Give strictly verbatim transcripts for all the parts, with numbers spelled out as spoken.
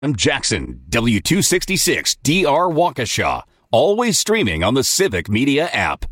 I'm Jackson, W two sixty-six D R Waukesha, always streaming on the Civic Media app.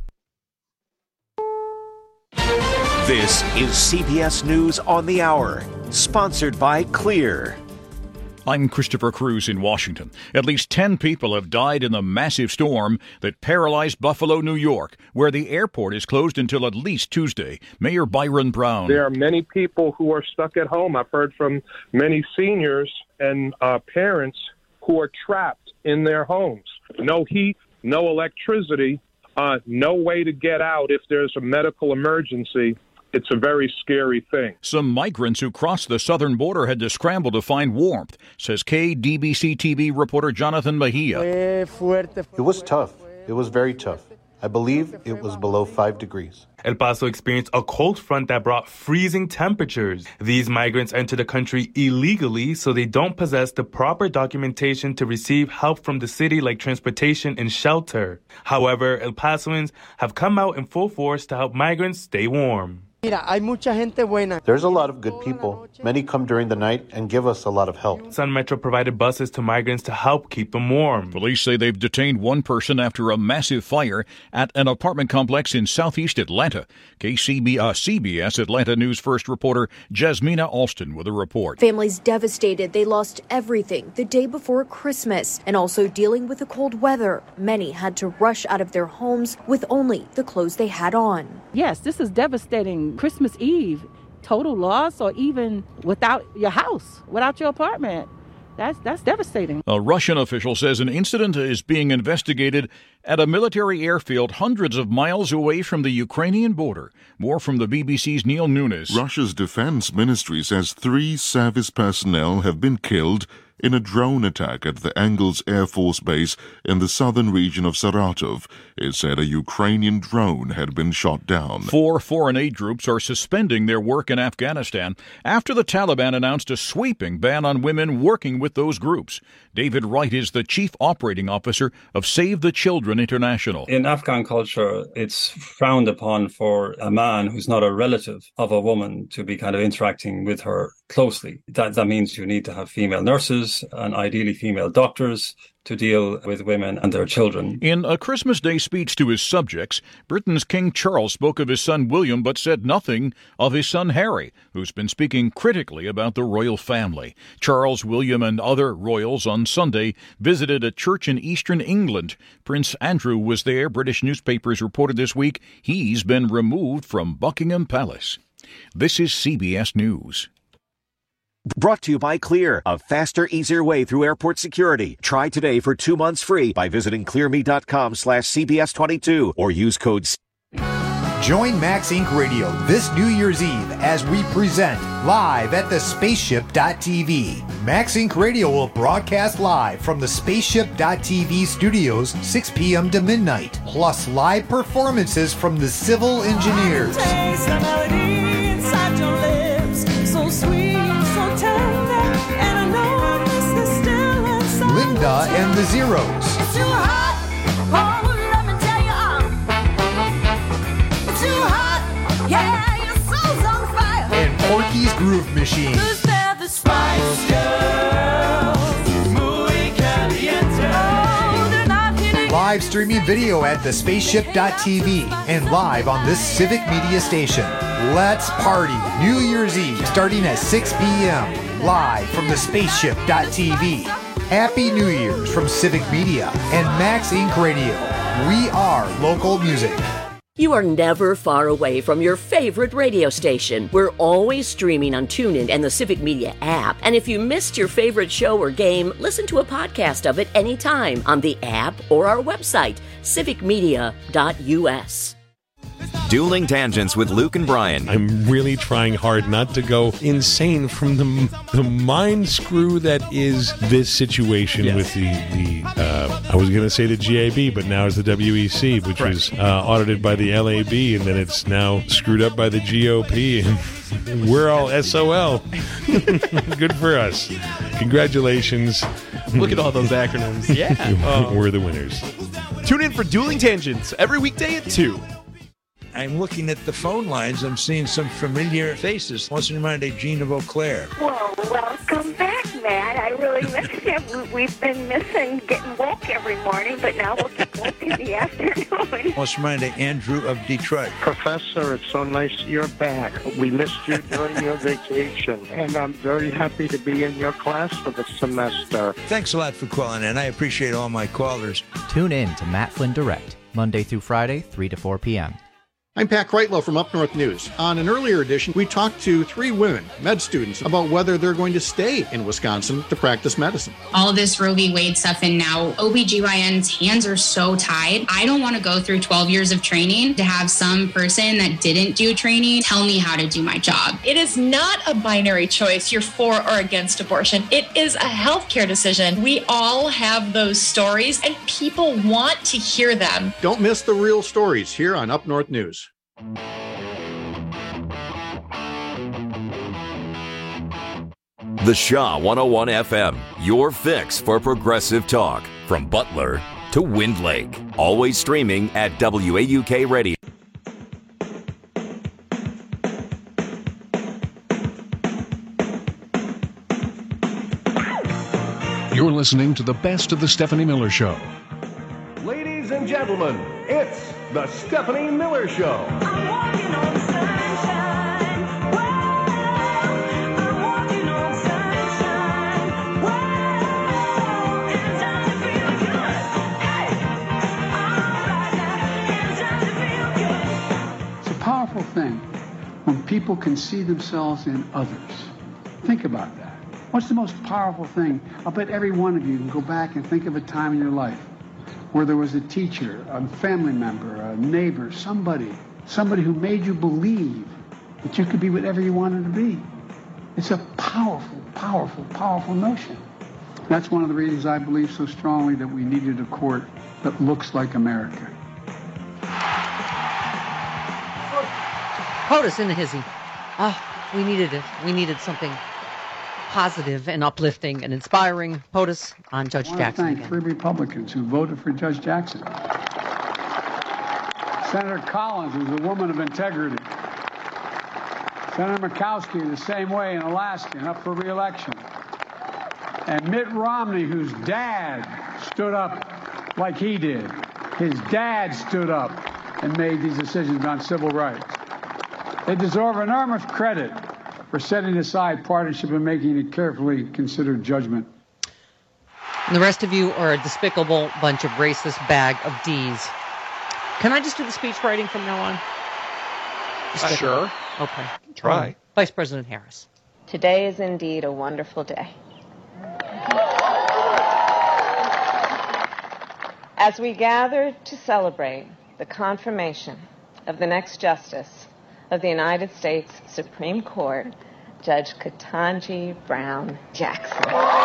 This is C B S News on the Hour, sponsored by Clear. I'm Christopher Cruz in Washington. At least ten people have died in the massive storm that paralyzed Buffalo, New York, where the airport is closed until at least Tuesday. Mayor Byron Brown. There are many people who are stuck at home. I've heard from many seniors and uh, parents who are trapped in their homes. No heat, no electricity, uh, no way to get out if there's a medical emergency. It's a very scary thing. Some migrants who crossed the southern border had to scramble to find warmth, says K D B C T V reporter Jonathan Mejia. It was tough. It was very tough. I believe it was below five degrees. El Paso experienced a cold front that brought freezing temperatures. These migrants enter the country illegally, so they don't possess the proper documentation to receive help from the city like transportation and shelter. However, El Pasoans have come out in full force to help migrants stay warm. There's a lot of good people. Many come during the night and give us a lot of help. Sun Metro provided buses to migrants to help keep them warm. Police say they've detained one person after a massive fire at an apartment complex in southeast Atlanta. K C B S, C B S Atlanta News First reporter Jasmina Alston with a report. Families devastated. They lost everything the day before Christmas and also dealing with the cold weather. Many had to rush out of their homes with only the clothes they had on. Yes, this is devastating. Christmas Eve, total loss, or even without your house, without your apartment. That's that's devastating. A Russian official says an incident is being investigated at a military airfield hundreds of miles away from the Ukrainian border. More from the B B C's Neil Nunes. Russia's defense ministry says three service personnel have been killed in a drone attack at the Engels Air Force Base in the southern region of Saratov. It said a Ukrainian drone had been shot down. Four foreign aid groups are suspending their work in Afghanistan after the Taliban announced a sweeping ban on women working with those groups. David Wright is the chief operating officer of Save the Children International. In Afghan culture, it's frowned upon for a man who's not a relative of a woman to be kind of interacting with her closely. That, that means you need to have female nurses and ideally female doctors to deal with women and their children. In a Christmas Day speech to his subjects, Britain's King Charles spoke of his son William but said nothing of his son Harry, who's been speaking critically about the royal family. Charles, William, and other royals on Sunday visited a church in eastern England. Prince Andrew was there. British newspapers reported this week he's been removed from Buckingham Palace. This is C B S News. Brought to you by Clear, a faster, easier way through airport security. Try today for two months free by visiting clearme.com slash CBS22 or use code C- Join Max Incorporated. Radio this New Year's Eve as we present live at the spaceship dot t v. Max Incorporated. Radio will broadcast live from the spaceship dot t v studios six p.m. to midnight, plus live performances from the Civil Engineers. Linda and the Zeros. It's too hot. Oh, let me tell you, uh, it's too hot. Yeah, your soul's on fire. And Porky's Groove Machine. Cause they're the Spice Girls. Muy caliente. Oh, they're not hitting. Live streaming video at the spaceship dot t v and live on this Civic Media station. Let's party New Year's Eve starting at six p.m. live from the spaceship dot t v. Happy New Year's from Civic Media and Max Incorporated. Radio. We are local music. You are never far away from your favorite radio station. We're always streaming on TuneIn and the Civic Media app. And if you missed your favorite show or game, listen to a podcast of it anytime on the app or our website, civic media dot u s. Dueling Tangents with Luke and Brian. I'm really trying hard not to go insane from the the mind screw that is this situation yes. with the, the uh, I was going to say the G A B, but now it's the W E C, which right. was uh, audited by the L A B, and then it's now screwed up by the G O P, and we're all S O L. Good for us. Congratulations. Look at all those acronyms. Yeah. uh, we're the winners. Tune in for Dueling Tangents every weekday at two. I'm looking at the phone lines. I'm seeing some familiar faces. What's reminded of Gina Vauclair? Well, Welcome back, Matt. I really missed you. We- We've been missing getting woke every morning, but now we'll get woke in the afternoon. What's my name? Andrew of Detroit. Professor, it's so nice you're back. We missed you during your vacation, and I'm very happy to be in your class for the semester. Thanks a lot for calling in. I appreciate all my callers. Tune in to Matt Flynn Direct, Monday through Friday, three to four p.m. I'm Pat Kreitlow from Up North News. On an earlier edition, we talked to three women, med students, about whether they're going to stay in Wisconsin to practice medicine. All this Roe v. Wade stuff, and now O B G Y N's hands are so tied. I don't want to go through twelve years of training to have some person that didn't do training tell me how to do my job. It is not a binary choice, you're for or against abortion. It is a healthcare decision. We all have those stories, and people want to hear them. Don't miss the real stories here on Up North News. The Shaw one oh one F M, your fix for progressive talk. From Butler to Wind Lake. Always streaming at W A U K Radio. You're listening to the best of the Stephanie Miller Show. Ladies and gentlemen, it's the Stephanie Miller Show. It's a powerful thing when people can see themselves in others. Think about that. What's the most powerful thing? I'll bet every one of you can go back and think of a time in your life where there was a teacher, a family member, a neighbor, somebody, somebody who made you believe that you could be whatever you wanted to be. It's a powerful, powerful, powerful notion. That's one of the reasons I believe so strongly that we needed a court that looks like America. POTUS in the hizzy. Ah, we needed it. We needed something positive and uplifting and inspiring. POTUS on Judge I want Jackson. to thank again. three Republicans who voted for Judge Jackson. Senator Collins is a woman of integrity. Senator Murkowski the same way in Alaska and up for re-election. And Mitt Romney, whose dad stood up like he did. His dad stood up and made these decisions on civil rights. They deserve enormous credit for setting aside partisanship and making a carefully considered judgment. And the rest of you are a despicable bunch of racist bag of D's. Can I just do the speech writing from now on? Uh, sure. Okay. Try. Um, Vice President Harris. Today is indeed a wonderful day. As we gather to celebrate the confirmation of the next justice of the United States Supreme Court, Judge Ketanji Brown Jackson.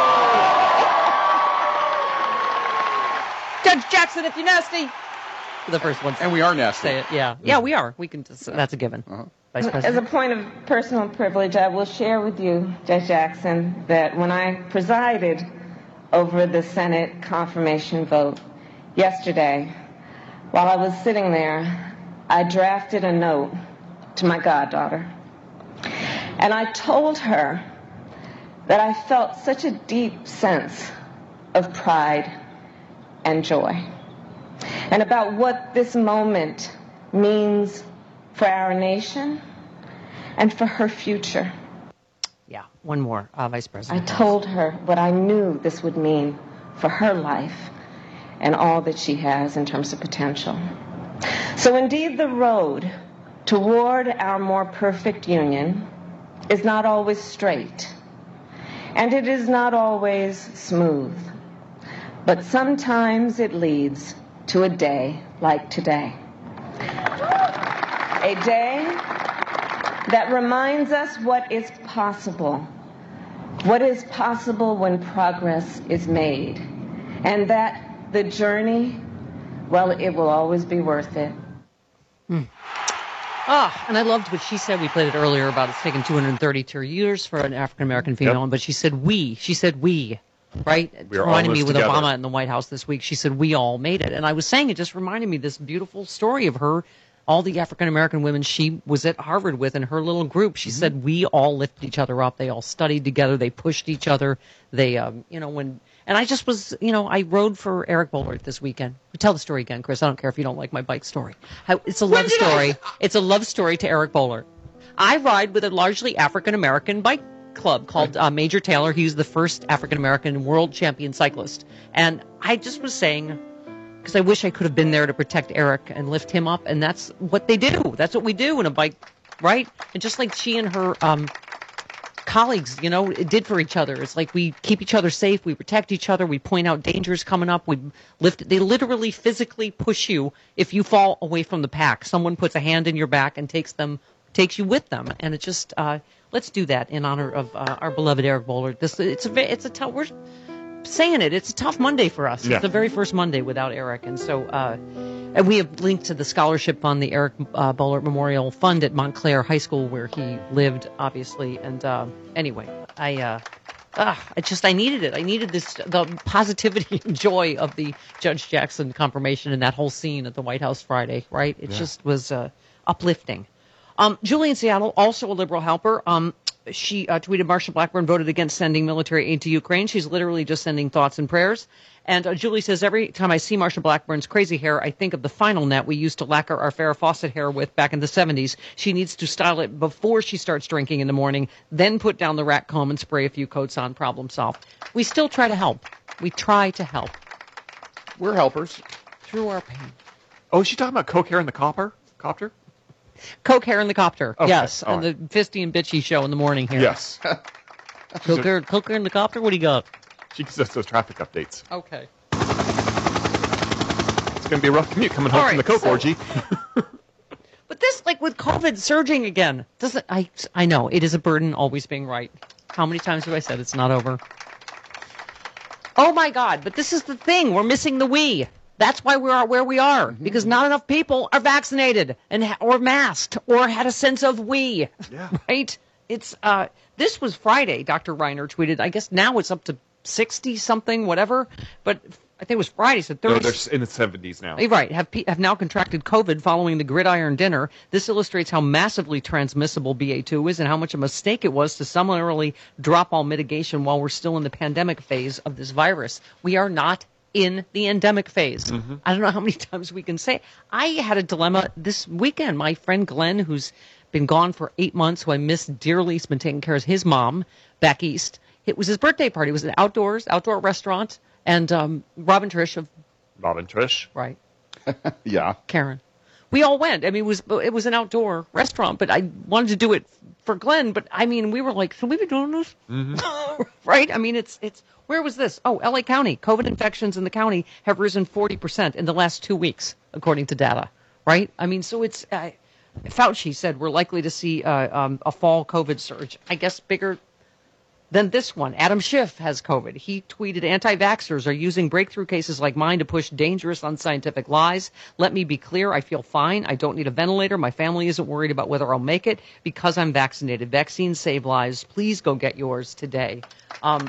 Judge Jackson, if you're nasty. The first one. And we are nasty. Say it. Yeah. Yeah, we are. We can just, that's a given. Uh-huh. Vice As President. a point of personal privilege, I will share with you, Judge Jackson, that when I presided over the Senate confirmation vote yesterday, while I was sitting there, I drafted a note to my goddaughter. And I told her that I felt such a deep sense of pride and joy, and about what this moment means for our nation and for her future. Yeah, one more, uh, Vice I President. told her what I knew this would mean for her life and all that she has in terms of potential. So indeed, the road toward our more perfect union is not always straight, and it is not always smooth, but sometimes it leads to a day like today. A day that reminds us what is possible, what is possible when progress is made, and that the journey, well, it will always be worth it. Hmm. Ah, and I loved what she said. We played it earlier about it's taken two hundred thirty-two years for an African-American female, Yep. but she said we. She said we, right? We are reminded all me this with together. Obama in the White House this week. She said we all made it. And I was saying it just reminded me this beautiful story of her all the African-American women she was at Harvard with in her little group. She mm-hmm. said we all lifted each other up. They all studied together. They pushed each other. They, um, you know, when, and I just was, you know, I rode for Eric Boehlert this weekend. Tell the story again, Chris. I don't care if you don't like my bike story. How, it's a love story. I... It's a love story to Eric Boehlert. I ride with a largely African-American bike club called uh, Major Taylor. He was the first African-American world champion cyclist. And I just was saying, because I wish I could have been there to protect Eric and lift him up. And that's what they do. That's what we do in a bike, right? And just like she and her um, colleagues, you know, it did for each other. It's like we keep each other safe. We protect each other. We point out dangers coming up. We lift. They literally physically push you if you fall away from the pack. Someone puts a hand in your back and takes them, takes you with them. And it just, uh, let's do that in honor of uh, our beloved Eric Boehlert. This, it's a, it's a tough, we're saying it, it's a tough Monday for us. Yeah. It's the very first Monday without Eric. And so, uh, and we have linked to the scholarship fund, the Eric uh, Boehlert Memorial Fund at Montclair High School, where he lived, obviously. And uh, anyway, I, uh, uh, I just, I needed it. I needed this, the positivity and joy of the Judge Jackson confirmation and that whole scene at the White House Friday, right? It yeah. just was uh, uplifting. Um, Julie in Seattle, also a liberal helper. Um, she uh, tweeted, Marsha Blackburn voted against sending military aid to Ukraine. She's literally just sending thoughts and prayers. And uh, Julie says, every time I see Marsha Blackburn's crazy hair, I think of the final net we used to lacquer our Farrah Fawcett hair with back in the seventies. She needs to style it before she starts drinking in the morning, then put down the rat comb and spray a few coats on. Problem solved. We still try to help. We try to help. We're helpers. Through our pain. Oh, is she talking about Coke hair in the copper? Copter? Coke hair in the copter, okay. yes, All and right. the Fisty and Bitchy show in the morning here. Yes. Coke hair, Coke hair in the copter, what do you got? She gives us those traffic updates. Okay. It's going to be a rough commute coming home All from right, the Coke so- orgy. But this, like with COVID surging again, doesn't I? I know it is a burden always being right. How many times have I said it's not over? Oh my God! But this is the thing: we're missing the we. That's why we are where we are, mm-hmm. because not enough people are vaccinated and ha- or masked or had a sense of we. Yeah. Right? It's uh, this was Friday. Doctor Reiner tweeted. I guess now it's up to sixty something, whatever. But I think it was Friday. So No, thirty. they're in the seventies now. Right, have pe- have now contracted COVID following the gridiron dinner. This illustrates how massively transmissible B A two is and how much a mistake it was to summarily drop all mitigation while we're still in the pandemic phase of this virus. We are not in the endemic phase. Mm-hmm. I don't know how many times we can say it. I had a dilemma this weekend. My friend Glenn, who's been gone for eight months, who I miss dearly, has been taking care of his mom back east. It was his birthday party. It was an outdoors, outdoor restaurant. And um, Robin Trish of... Robin Trish. Right. Yeah. Karen. We all went. I mean, it was it was an outdoor restaurant, but I wanted to do it for Glenn. But, I mean, we were like, should we be doing this? Mm-hmm. Right? I mean, it's it's... Where was this? Oh, L A County. COVID infections in the county have risen forty percent in the last two weeks, according to data. Right? I mean, so it's... Uh, Fauci said we're likely to see uh, um, a fall COVID surge. I guess bigger than this one. Adam Schiff has COVID. He tweeted, anti-vaxxers are using breakthrough cases like mine to push dangerous, unscientific lies. Let me be clear. I feel fine. I don't need a ventilator. My family isn't worried about whether I'll make it because I'm vaccinated. Vaccines save lives. Please go get yours today. Um,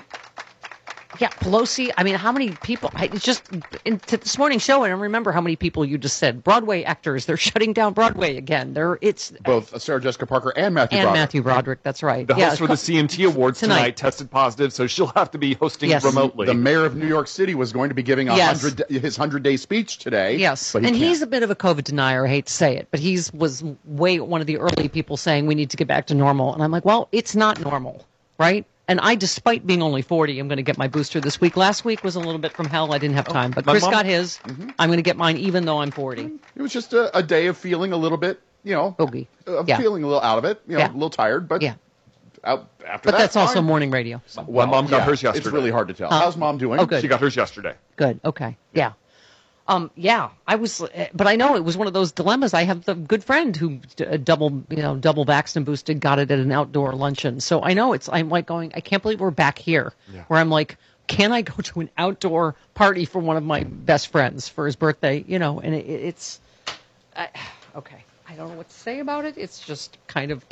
yeah, Pelosi, I mean, how many people, I, it's just, in to this morning's show, I don't remember how many people you just said. Broadway actors, they're shutting down Broadway again. They're, it's... Both Sarah Jessica Parker and Matthew and Broderick. Matthew Broderick, that's right. The yeah, host for the C M T Awards tonight. tonight tested positive, so she'll have to be hosting Yes. remotely. The mayor of New York City was going to be giving a Yes. hundred his hundred-day speech today. Yes, but he and can't. he's a bit of a COVID denier. I hate to say it, but he's was way one of the early people saying we need to get back to normal. And I'm like, well, it's not normal, right? And I, despite being only forty, I'm going to get my booster this week. Last week was a little bit from hell. I didn't have time, but my Chris mom- got his. Mhm. I'm going to get mine even though I'm forty. It was just a, a day of feeling a little bit, you know, Boogie. of Yeah. feeling a little out of it, you know, Yeah. a little tired, but Yeah. out after But that, that's also fine. morning radio. So. Well, Mom got yeah, hers yesterday. It's really hard to tell. Huh? How's Mom doing? Oh, good. She got hers yesterday. Good. Okay. Yeah. Um, yeah, I was, uh, but I know it was one of those dilemmas. I have the good friend who uh, double, you know, double vaxxed and boosted, got it at an outdoor luncheon. So I know it's, I'm like going, I can't believe we're back here Yeah. where I'm like, can I go to an outdoor party for one of my best friends for his birthday? You know, and it, it's, uh, okay. I don't know what to say about it. It's just kind of,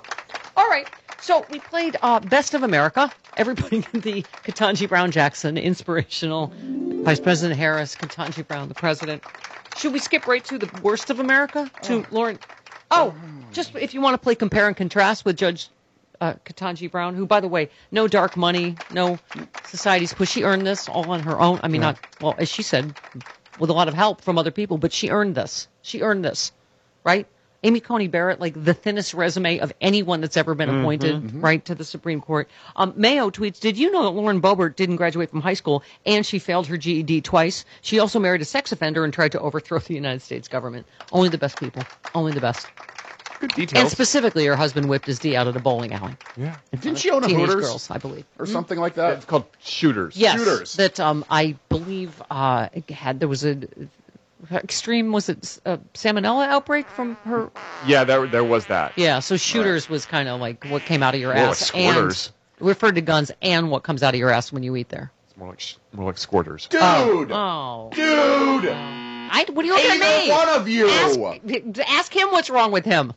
all right. So we played uh, Best of America. Everybody in the Ketanji Brown Jackson inspirational Vice President Harris, Ketanji Brown, the president. Should we skip right to the worst of America? To Lauren? Oh, just if you want to play compare and contrast with Judge uh, Ketanji Brown, who, by the way, no dark money, no society's push. She earned this all on her own. I mean, Yeah. not, well, as she said, with a lot of help from other people, but she earned this. She earned this, right? Amy Coney Barrett, like the thinnest resume of anyone that's ever been appointed, Mhm. right, to the Supreme Court. Um, Mayo tweets, did you know that Lauren Boebert didn't graduate from high school and she failed her G E D twice? She also married a sex offender and tried to overthrow the United States government. Only the best people. Only the best. Good details. And specifically, her husband whipped his D out at a bowling alley. Yeah. Didn't she own a Teenage Hooters? girls, I believe. Or something like that? It's called Shooters. Yes, Shooters. that um, I believe uh, it had, there was a extreme, was it uh, salmonella outbreak from her? Yeah, there there was that. Yeah, so shooters was kind of like what came out of your More ass. like squirters. And referred to guns and what comes out of your ass when you eat there. It's more like more like squirters. Dude! Oh. Dude! I, what are you looking at Either me? one of you! Ask, ask him what's wrong with him.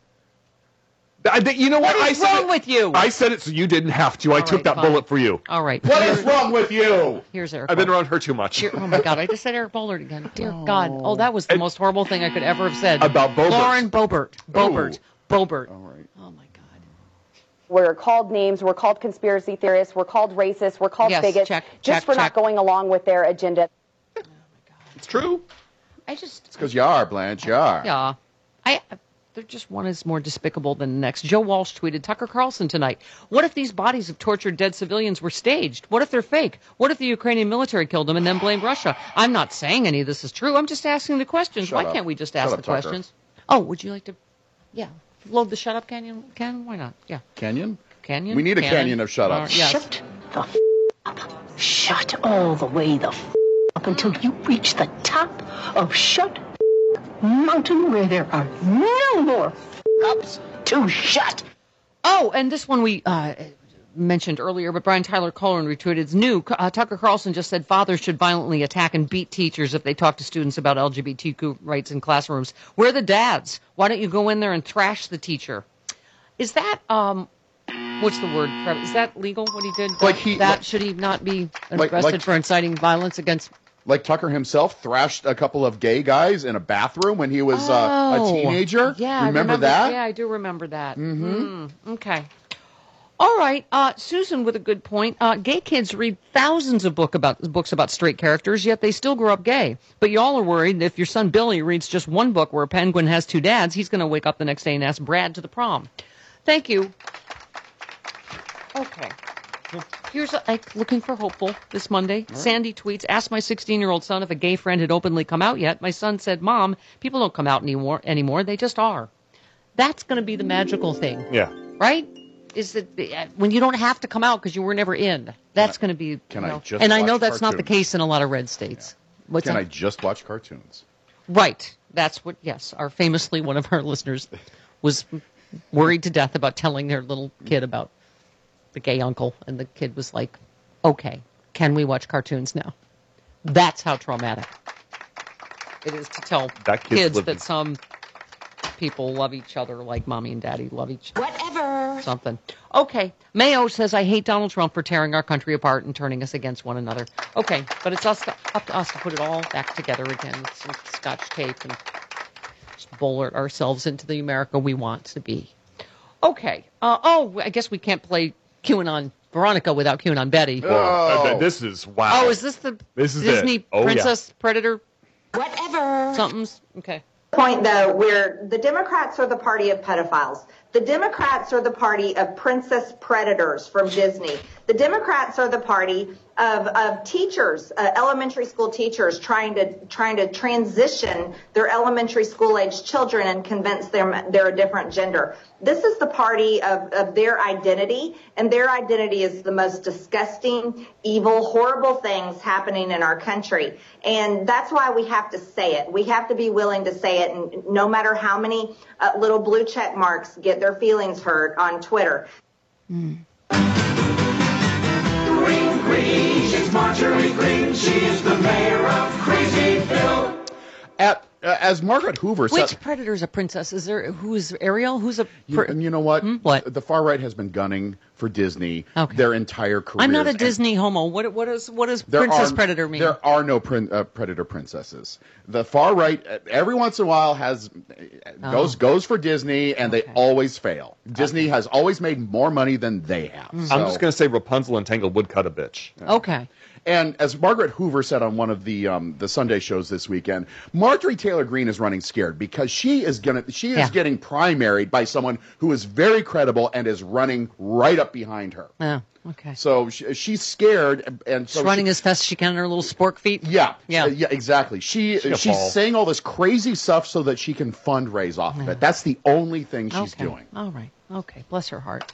I, you know what? What I is said wrong it, with you? I said it so you didn't have to. I All took right, that fine. bullet for you. All right. What is wrong with you? Here's Eric. I've been Bollert. around her too much. Here- oh my God! I just said Eric Bollert again. Dear God! Oh, that was the most horrible thing I could ever have said. About Boebert. Lauren Boebert. Boebert. Boebert. All right. Oh my God. We're called names, we're called conspiracy theorists, we're called racists, we're called Yes, bigots, check, just check, for check. not going along with their agenda. It's true. I just. It's because you are, Blanche. You are. Yeah. I. They're just one is more despicable than the next. Joe Walsh tweeted, Tucker Carlson tonight. What if these bodies of tortured dead civilians were staged? What if they're fake? What if the Ukrainian military killed them and then blamed Russia? I'm not saying any of this is true. I'm just asking the questions. Shut Why up. can't we just Shut ask up, the Tucker. questions? Oh, would you like to? Yeah. Load the shut up canyon? Can? Why not? Yeah. Canyon? Canyon? We need a Cannon? canyon of shut ups. Uh, yes. Shut the f- up. Shut all the way the f- up until you reach the top of Shut Mountain where there are no more f- ups to shut. Oh, and this one we uh, mentioned earlier, but Brian Tyler Cullen retweeted, it's new. Uh, Tucker Carlson just said fathers should violently attack and beat teachers if they talk to students about L G B T Q rights in classrooms. Where are the dads? Why don't you go in there and thrash the teacher? Is that, um, what's the word? Is that legal, what he did? That, Like he- that like- should he not be Like- arrested like- for inciting violence against... Like Tucker himself thrashed a couple of gay guys in a bathroom when he was uh, Oh, a teenager. Yeah, I remember, that? Yeah, I do remember that. Mhm. Mm, okay. All right, uh, Susan with a good point. Uh, gay kids read thousands of book about books about straight characters, yet they still grow up gay. But y'all are worried if your son Billy reads just one book where a penguin has two dads, he's going to wake up the next day and ask Brad to the prom. Thank you. Okay. Here's a, like, looking for hopeful this Monday. Right. Sandy tweets, asked my sixteen-year-old son if a gay friend had openly come out yet. My son said, Mom, people don't come out anymore. anymore. They just are. That's going to be the magical thing, Yeah. right? Is that uh, when you don't have to come out because you were never in. That's going to be. can you I know, just and I watch know that's not the cartoons? case in a lot of red states. What's Can that? I just watch cartoons? Right. That's what, yes, our famously one of our listeners was worried to death about telling their little kid about the gay uncle. And the kid was like, okay, can we watch cartoons now? That's how traumatic it is to tell That kid's kids lived that it. some people love each other like mommy and daddy love each other. Whatever. Something. Okay. Mayo says, I hate Donald Trump for tearing our country apart and turning us against one another. Okay, but it's us to, up to us to put it all back together again with some scotch tape and just bullet ourselves into the America we want to be. Okay. Uh, oh, I guess we can't play QAnon Veronica without QAnon Betty. Well, uh, th- this is wow. Oh, is this the This is Disney it. Oh, yeah. Princess Predator Whatever. somethings? Okay. Point though, where the Democrats are the party of pedophiles. The Democrats are the party of princess predators from Disney. The Democrats are the party of, of teachers, uh, elementary school teachers trying to trying to transition their elementary school age children and convince them they're a different gender. This is the party of, of their identity, and their identity is the most disgusting, evil, horrible things happening in our country. And that's why we have to say it. We have to be willing to say it, and no matter how many uh, little blue check marks get their feelings hurt on Twitter. Green, green, she's Marjorie Green. She's the mayor of Crazyville. At uh, as Margaret Hoover Which said, predator's a princess? Is there who is Ariel? Who's a? you, Pr- and you know what? Hmm? What? The far right has been gunning for Disney Okay. their entire career. I'm not a Disney homo. What what is what does There princess are, predator mean? There are no prin, uh, predator princesses. The far right, uh, every once in a while, has uh, goes Oh. goes for Disney, and they always fail. Disney has always made more money than they have. Mm. So- I'm just going to say Rapunzel and Tangled would cut a bitch. Okay. And as Margaret Hoover said on one of the um, the Sunday shows this weekend, Marjorie Taylor Greene is running scared because she is gonna she is Yeah. getting primaried by someone who is very credible and is running right up behind her. Oh, okay. So she, she's scared, and- and so She's running she, as fast as she can on her little spork feet. yeah, Yeah. yeah, exactly. She She'll she's fall. saying all this crazy stuff so that she can fundraise off of it. That's the only thing she's Okay. doing. All right. Okay. Bless her heart.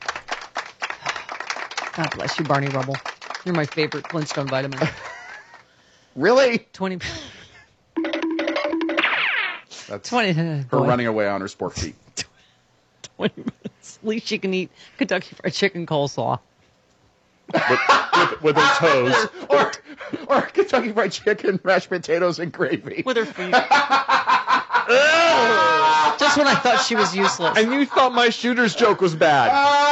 God bless you, Barney Rubble. You're my favorite Flintstone vitamin. Really? Twenty. That's Twenty. her boy. running away on her sport feet. Twenty minutes. At least she can eat Kentucky Fried Chicken coleslaw. with, with her toes. or, or Kentucky Fried Chicken, mashed potatoes, and gravy. With her feet. Just when I thought she was useless. And you thought my shooter's joke was bad.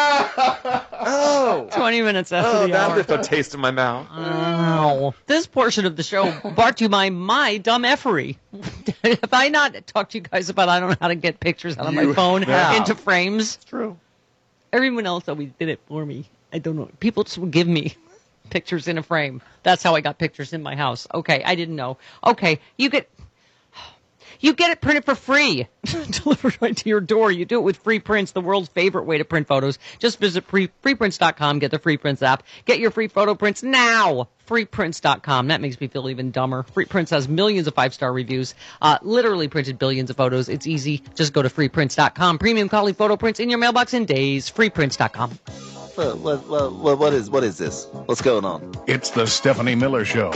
Oh. twenty minutes after Oh, the that hour. left a taste in my mouth. Oh. This portion of the show brought to you by my dumb effery. Have I not talked to you guys about I don't know how to get pictures out of my You phone have. into frames? It's true. Everyone else always did it for me. I don't know. People just would give me pictures in a frame. That's how I got pictures in my house. Okay, I didn't know. Okay, you get you get it printed for free, delivered right to your door. You do it with Free Prints, the world's favorite way to print photos. Just visit free, free prints dot com, get the Free Prints app. Get your free photo prints now. free prints dot com. That makes me feel even dumber. Free Prints has millions of five-star reviews, uh, literally printed billions of photos. It's easy. Just go to free prints dot com. Premium quality photo prints in your mailbox in days. free prints dot com. What, what, what, what, what is what is this? What's going on? It's the Stephanie Miller Show.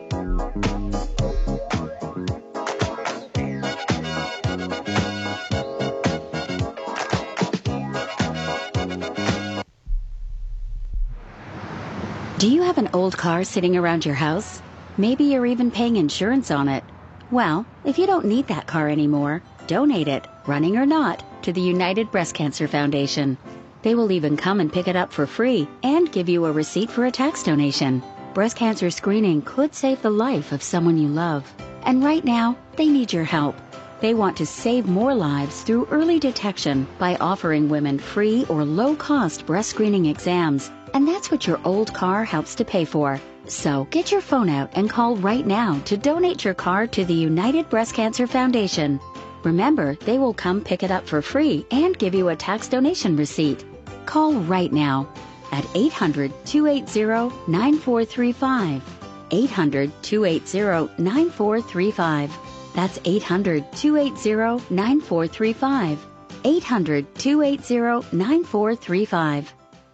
Do you have an old car sitting around your house? Maybe you're even paying insurance on it. Well, if you don't need that car anymore, donate it, running or not, to the United Breast Cancer Foundation. They will even come and pick it up for free and give you a receipt for a tax donation. Breast cancer screening could save the life of someone you love. And right now, they need your help. They want to save more lives through early detection by offering women free or low-cost breast screening exams. And that's what your old car helps to pay for. So get your phone out and call right now to donate your car to the United Breast Cancer Foundation. Remember, they will come pick it up for free and give you a tax donation receipt. Call right now at eight hundred, two eight zero, nine four three five. eight hundred, two eight zero, nine four three five. That's eight hundred, two eight zero, nine four three five. eight hundred, two eight zero, nine four three five.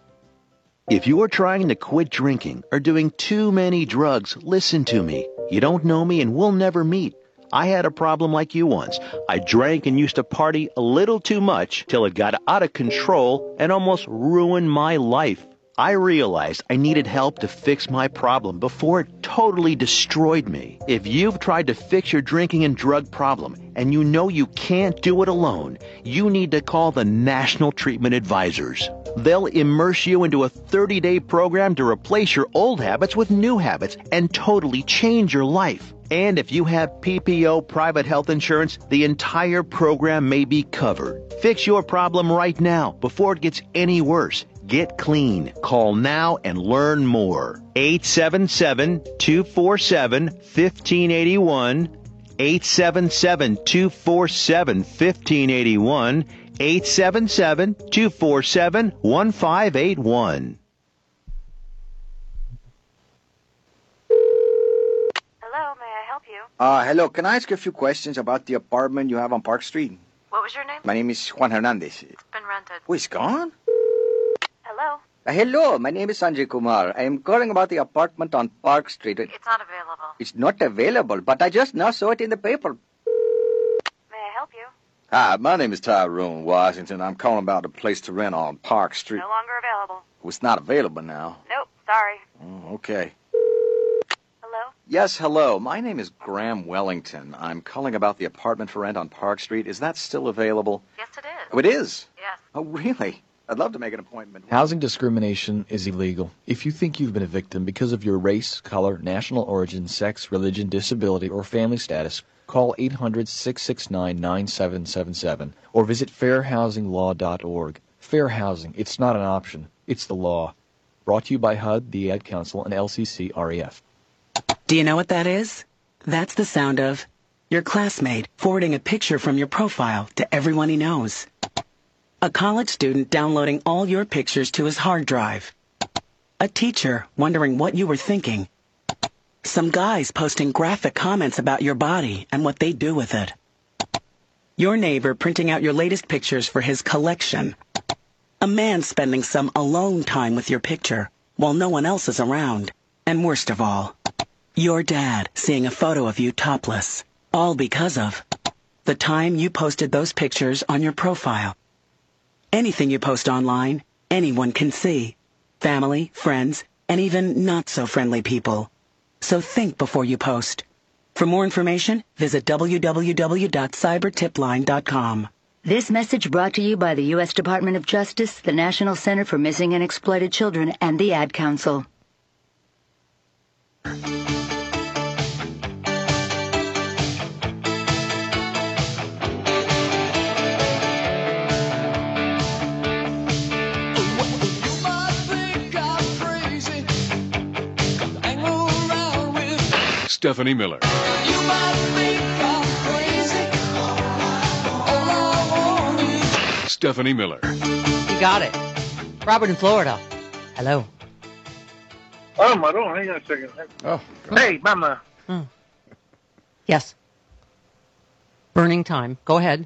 If you are trying to quit drinking or doing too many drugs, listen to me. You don't know me and we'll never meet. I had a problem like you once. I drank and used to party a little too much till it got out of control and almost ruined my life. I realized I needed help to fix my problem before it totally destroyed me. If you've tried to fix your drinking and drug problem and you know you can't do it alone, you need to call the National Treatment Advisors. They'll immerse you into a thirty-day program to replace your old habits with new habits and totally change your life. And if you have P P O private health insurance, the entire program may be covered. Fix your problem right now before it gets any worse. Get clean. Call now and learn more. eight seven seven, two four seven, one five eight one. eight seven seven, two four seven, one five eight one. eight seven seven, two four seven, one five eight one. Hello, may I help you? Uh, hello, can I ask you a few questions about the apartment you have on Park Street? What was your name? My name is Juan Hernandez. It's been rented. Who is gone? Hello? Uh, hello, my name is Sanjay Kumar. I am calling about the apartment on Park Street. It's not available. It's not available, but I just now saw it in the paper. May I help you? Hi, my name is Tyrone Washington. I'm calling about a place to rent on Park Street. No longer available. It's not available now. Nope, sorry. Oh, okay. Hello? Yes, hello. My name is Graham Wellington. I'm calling about the apartment for rent on Park Street. Is that still available? Yes, it is. Oh, it is? Yes. Oh, really? I'd love to make an appointment. Housing discrimination is illegal. If you think you've been a victim because of your race, color, national origin, sex, religion, disability, or family status, call eight hundred, six six nine, nine seven seven seven or visit fair housing law dot org. Fair housing, it's not an option, it's the law. Brought to you by H U D, the Ad Council, and L C C R E F. Do you know what that is? That's the sound of your classmate forwarding a picture from your profile to everyone he knows. A college student downloading all your pictures to his hard drive. A teacher wondering what you were thinking. Some guys posting graphic comments about your body and what they do with it. Your neighbor printing out your latest pictures for his collection. A man spending some alone time with your picture while no one else is around. And worst of all, your dad seeing a photo of you topless. All because of the time you posted those pictures on your profile. Anything you post online, anyone can see. Family, friends, and even not-so-friendly people. So think before you post. For more information, visit w w w dot cyber tip line dot com. This message brought to you by the U S Department of Justice, the National Center for Missing and Exploited Children, and the Ad Council. Stephanie Miller. You might think I'm crazy. All I want is Stephanie Miller. You got it. Robert in Florida. Hello. Oh, my God. Hang on a second. Oh. Hey, Mama. Hmm. Yes. Burning time. Go ahead.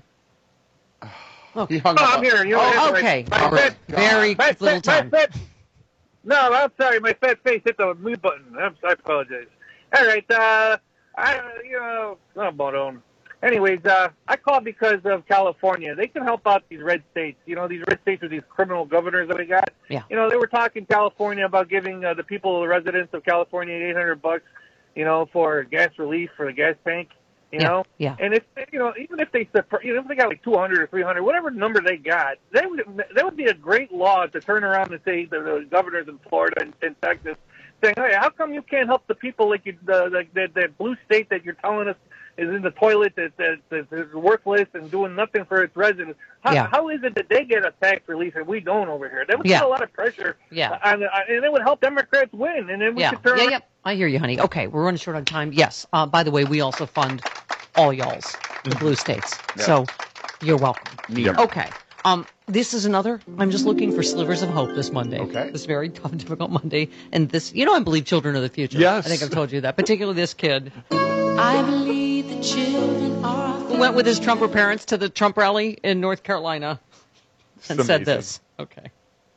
Oh, oh I'm here. You oh, okay. My, my fat, Very my little fat, time. My fat, no, I'm sorry. My fat face hit the mute button. I'm, I apologize. All right. Uh, I, you know, oh, Bodone. Anyways, uh, I called because of California. They can help out these red states. You know, these red states with these criminal governors that we got. Yeah. You know, they were talking California about giving uh, the people, the residents of California, eight hundred bucks, you know, for gas relief for the gas tank. You Yeah, know, yeah. and if you know, even if they, you know, if they got like two hundred or three hundred, whatever number they got, that would that would be a great law to turn around and say the, the governors in Florida and, and Texas, saying, hey, how come you can't help the people like you, the, the, the, that blue state that you're telling us is in the toilet, that, that, that is worthless and doing nothing for its residents? How, Yeah. how is it that they get a tax relief and we don't over here? That would Yeah. put a lot of pressure, Yeah. on, on, and it would help Democrats win, and then we Yeah, could turn yeah, around. yeah. I hear you, honey. Okay, we're running short on time. Yes. Uh, by the way, we also fund all y'all's, the blue states. Yeah. So you're welcome. Yeah. Okay. Um, this is another. I'm just looking for slivers of hope this Monday. Okay. This very tough, difficult Monday, and this. You know, I believe children are the future. Yes. I think I've told you that. Particularly this kid I believe the children are who went with his Trumper parents to the Trump rally in North Carolina and It's said amazing. this. Okay.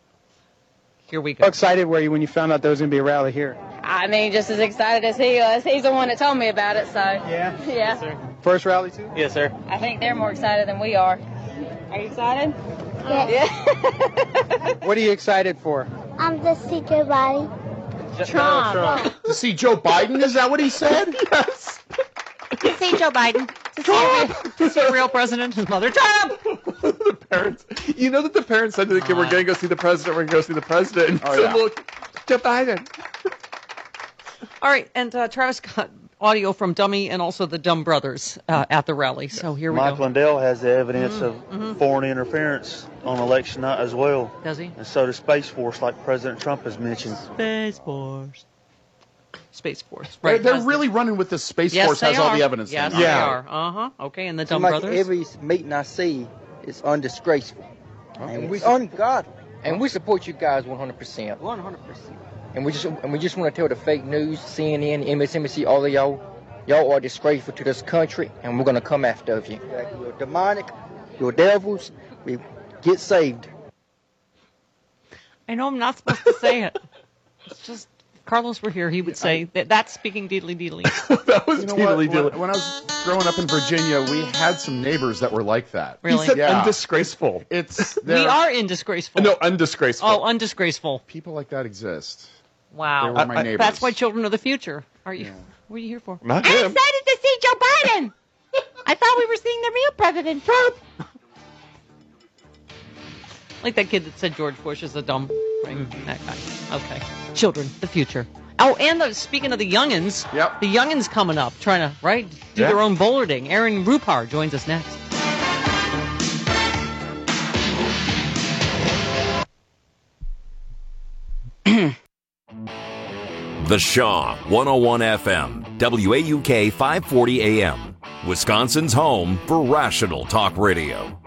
Here we go. How excited were you when you found out there was going to be a rally here? I mean, just as excited as he was. He's the one that told me about it, so. Yeah? Yeah. First rally, too? Yes, sir. I think they're more excited than we are. Are you excited? Yeah. What are you excited for? I'm the secret body. Trump. Trump. To see Joe Biden? Is that what he said? Yes. To see Joe Biden. To see, a, to see a real president, his mother, Trump. The parents, you know that the parents said to the kid, "We're going to go see the president. We're going to go see the president." And Oh, so yeah. look, Joe Biden. All right, and uh, Travis got audio from Dummy and also the Dumb Brothers uh, at the rally. So here we Mike go. Lindell has the evidence Mhm, of mhm. foreign interference on election night as well. Does he? And so does Space Force, like President Trump has mentioned. Space Force. Space Force. They're, Right. they're has the- really running with this. Space yes, Force they has all are. the evidence. Yes, thing. they Yeah. are. Uh huh. Okay, and the Dumb Seems Brothers. like every meeting I see is undisgraceful. And It's we ungodly. And we support you guys one hundred percent. one hundred percent. And we just and we just want to tell the fake news, C N N, M S N B C, all of y'all, y'all are disgraceful to this country, and we're going to come after you. You're demonic. You're devils. We get saved. I know I'm not supposed to say it. It's just if Carlos were here, he would say that that's speaking deedly deedly. That was You know what? deedly When, deedly. When I was growing up in Virginia, we had some neighbors that were like that. Really? He said Yeah. undisgraceful. It's We they're- are indisgraceful. No, undisgraceful. Oh, undisgraceful. People like that exist. Wow. They were my Uh, neighbors. That's why children are the future. Are you? What are you here for? Not I'm him. excited to see Joe Biden. I thought we were seeing the real President Trump. Like that kid that said George Bush is a dumb. Right? That guy. Okay. Children, the future. Oh, and the, speaking of the youngins, yep. the youngins coming up, trying to right do Yeah. their own bouldering. Aaron Rupar joins us next. The Shaw, one oh one F M, W A U K five forty A M, Wisconsin's home for rational talk radio.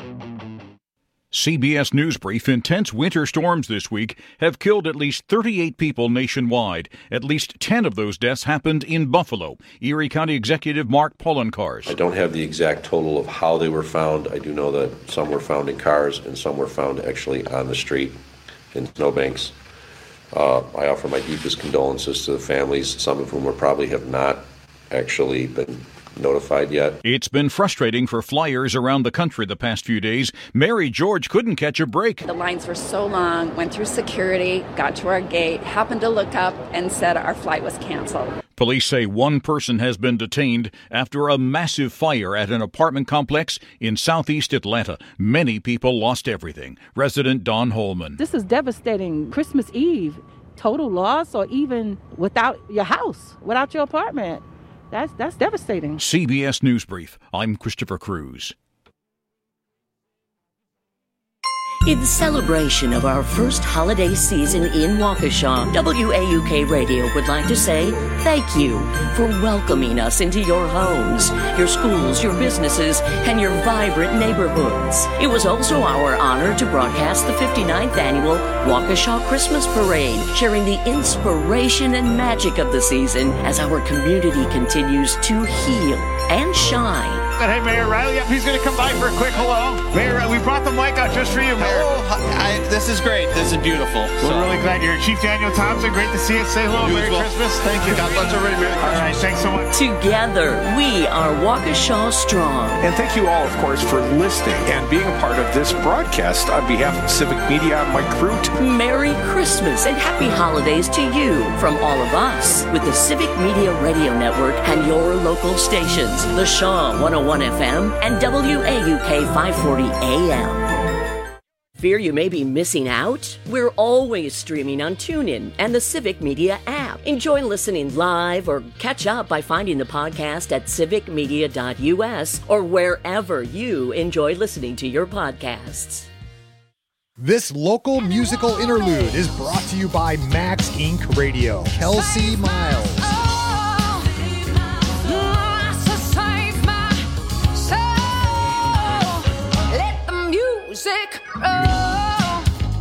C B S News Brief: intense winter storms this week have killed at least thirty-eight people nationwide. At least ten of those deaths happened in Buffalo. Erie County Executive Mark Pollenkars. I don't have the exact total of how they were found. I do know that some were found in cars and some were found actually on the street in snowbanks. Uh, I offer my deepest condolences to the families, some of whom are probably have not actually been notified yet. It's been frustrating for flyers around the country the past few days. Mary George couldn't catch a break. The lines were so long, went through security, got to our gate, happened to look up and said our flight was canceled. Police say one person has been detained after a massive fire at an apartment complex in southeast Atlanta. Many people lost everything. Resident Don Holman. This is devastating. Christmas Eve, total loss, or even without your house, without your apartment. That's that's devastating. C B S News Brief. I'm Christopher Cruz. In celebration of our first holiday season in Waukesha, W A U K Radio would like to say thank you for welcoming us into your homes, your schools, your businesses, and your vibrant neighborhoods. It was also our honor to broadcast the fifty-ninth annual Waukesha Christmas Parade, sharing the inspiration and magic of the season as our community continues to heal and shine. Hey, Mayor Riley, yep, he's going to come by for a quick hello. Mayor, we brought the mic out just for you, Mayor. Hello, I, this is great. This is beautiful. We're So- really glad you're here. Chief Daniel Thompson, great to see you. Say hello, You as Merry well. Christmas. Thank you. God bless everybody. Merry All right, thanks so much. Together, we are Waukesha Strong. And thank you all, of course, for listening and being a part of this broadcast. On behalf of Civic Media, I'm Mike Crute. Merry Christmas and happy holidays to you from all of us with the Civic Media Radio Network and your local stations, The Shaw one oh one F M and W A U K five forty A M. Fear you may be missing out? We're always streaming on TuneIn and the Civic Media app. Enjoy listening live or catch up by finding the podcast at civic media dot U S or wherever you enjoy listening to your podcasts. This local musical interlude is brought to you by Max Incorporated. Radio. Kelsey Miles. Let the music roll.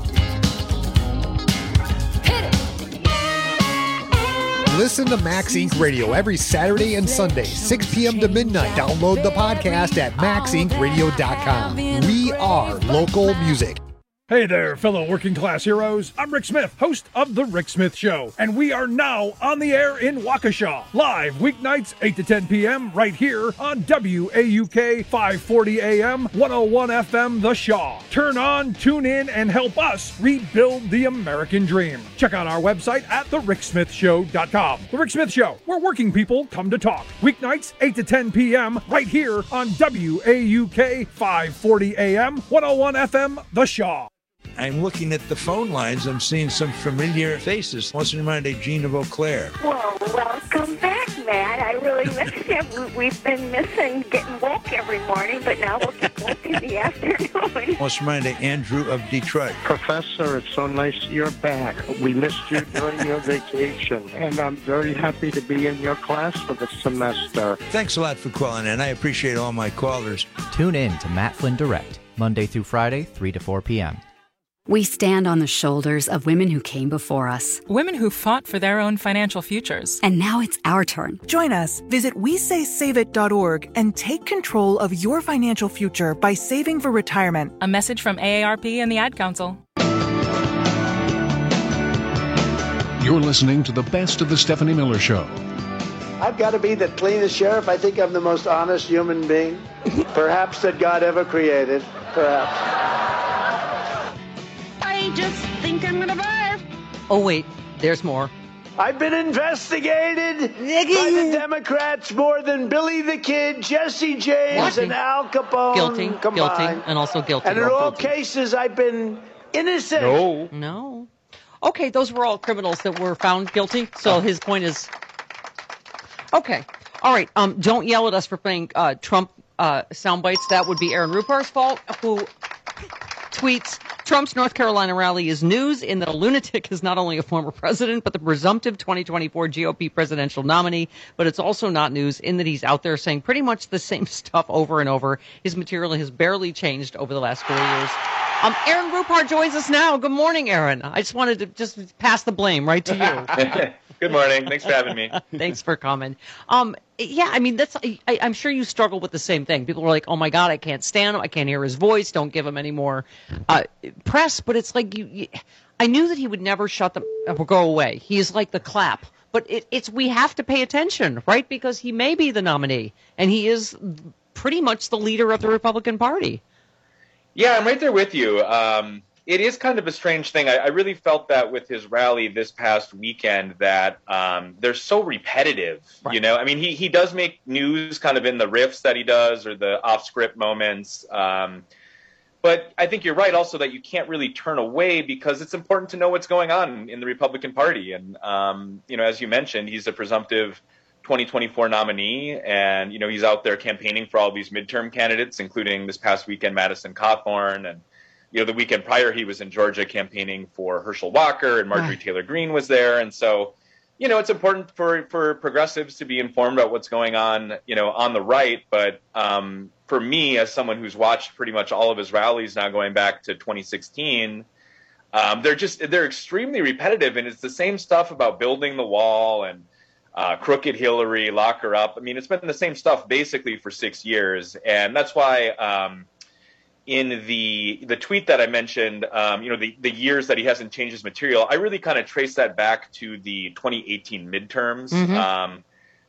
Hit it. Listen to Max Incorporated. Radio every Saturday and Sunday, six p.m. to midnight. Download the podcast at max inc radio dot com. We are local music. Hey there, fellow working class heroes. I'm Rick Smith, host of The Rick Smith Show, and we are now on the air in Waukesha, live weeknights eight to ten p.m. right here on W A U K five forty A M, one oh one F M The Shaw. Turn on, tune in, and help us rebuild the American dream. Check out our website at the rick smith show dot com. The Rick Smith Show, where working people come to talk. Weeknights eight to ten p.m. right here on W A U K five forty A M, one oh one F M The Shaw. I'm looking at the phone lines. I'm seeing some familiar faces. What's reminded Gina Beauclair? Well, welcome back, Matt. I really missed you. We- We've been missing getting woke every morning, but now we'll get woke in the afternoon. What's reminded Andrew of Detroit? Professor, it's so nice you're back. We missed you during your vacation, and I'm very happy to be in your class for the semester. Thanks a lot for calling in. I appreciate all my callers. Tune in to Matt Flynn Direct, Monday through Friday, three to four p.m. We stand on the shoulders of women who came before us. Women who fought for their own financial futures. And now it's our turn. Join us. Visit we say save it dot org and take control of your financial future by saving for retirement. A message from A A R P and the Ad Council. You're listening to the best of the Stephanie Miller Show. I've got to be the cleanest sheriff. I think I'm the most honest human being, perhaps that God ever created. Perhaps. I just think I'm gonna barf. Oh, wait, there's more. I've been investigated by the Democrats more than Billy the Kid, Jesse James, Guilty. and Al Capone Guilty, combined. guilty, and also guilty. And in You're all guilty. cases, I've been innocent. No. No. Okay, those were all criminals that were found guilty. So his point is, okay, all right. Um, don't yell at us for playing uh, Trump uh, sound bites. That would be Aaron Rupar's fault, who tweets, Trump's North Carolina rally is news in that a lunatic is not only a former president, but the presumptive twenty twenty-four G O P presidential nominee. But it's also not news in that he's out there saying pretty much the same stuff over and over. His material has barely changed over the last four years. Um, Aaron Rupar joins us now. Good morning, Aaron. I just wanted to just pass the blame right to you. Good morning. Thanks for having me. Thanks for coming. Um, yeah, I mean, that's. I, I'm sure you struggle with the same thing. People are like, "Oh my God, I can't stand him. I can't hear his voice. Don't give him any more uh, press." But it's like you, you. I knew that he would never shut them or go away. He is like the clap. But it, it's we have to pay attention, right? Because he may be the nominee, and he is pretty much the leader of the Republican Party. Yeah, I'm right there with you. Um, it is kind of a strange thing. I, I really felt that with his rally this past weekend that um, they're so repetitive. Right. You know, I mean, he, he does make news kind of in the riffs that he does or the off-script moments. Um, but I think you're right also that you can't really turn away because it's important to know what's going on in the Republican Party. And, um, you know, as you mentioned, he's a presumptive twenty twenty-four nominee, and you know he's out there campaigning for all these midterm candidates, including this past weekend Madison Cawthorn, and you know the weekend prior he was in Georgia campaigning for Herschel Walker, and Marjorie Taylor Greene was there, and so you know it's important for for progressives to be informed about what's going on, you know, on the right. But um, for me, as someone who's watched pretty much all of his rallies now going back to twenty sixteen, um, they're just they're extremely repetitive, and it's the same stuff about building the wall and Uh, crooked Hillary, lock her up. I mean, it's been the same stuff basically for six years. And that's why um, in the the tweet that I mentioned, um, you know, the, the years that he hasn't changed his material, I really kind of trace that back to the twenty eighteen midterms, mm-hmm. um,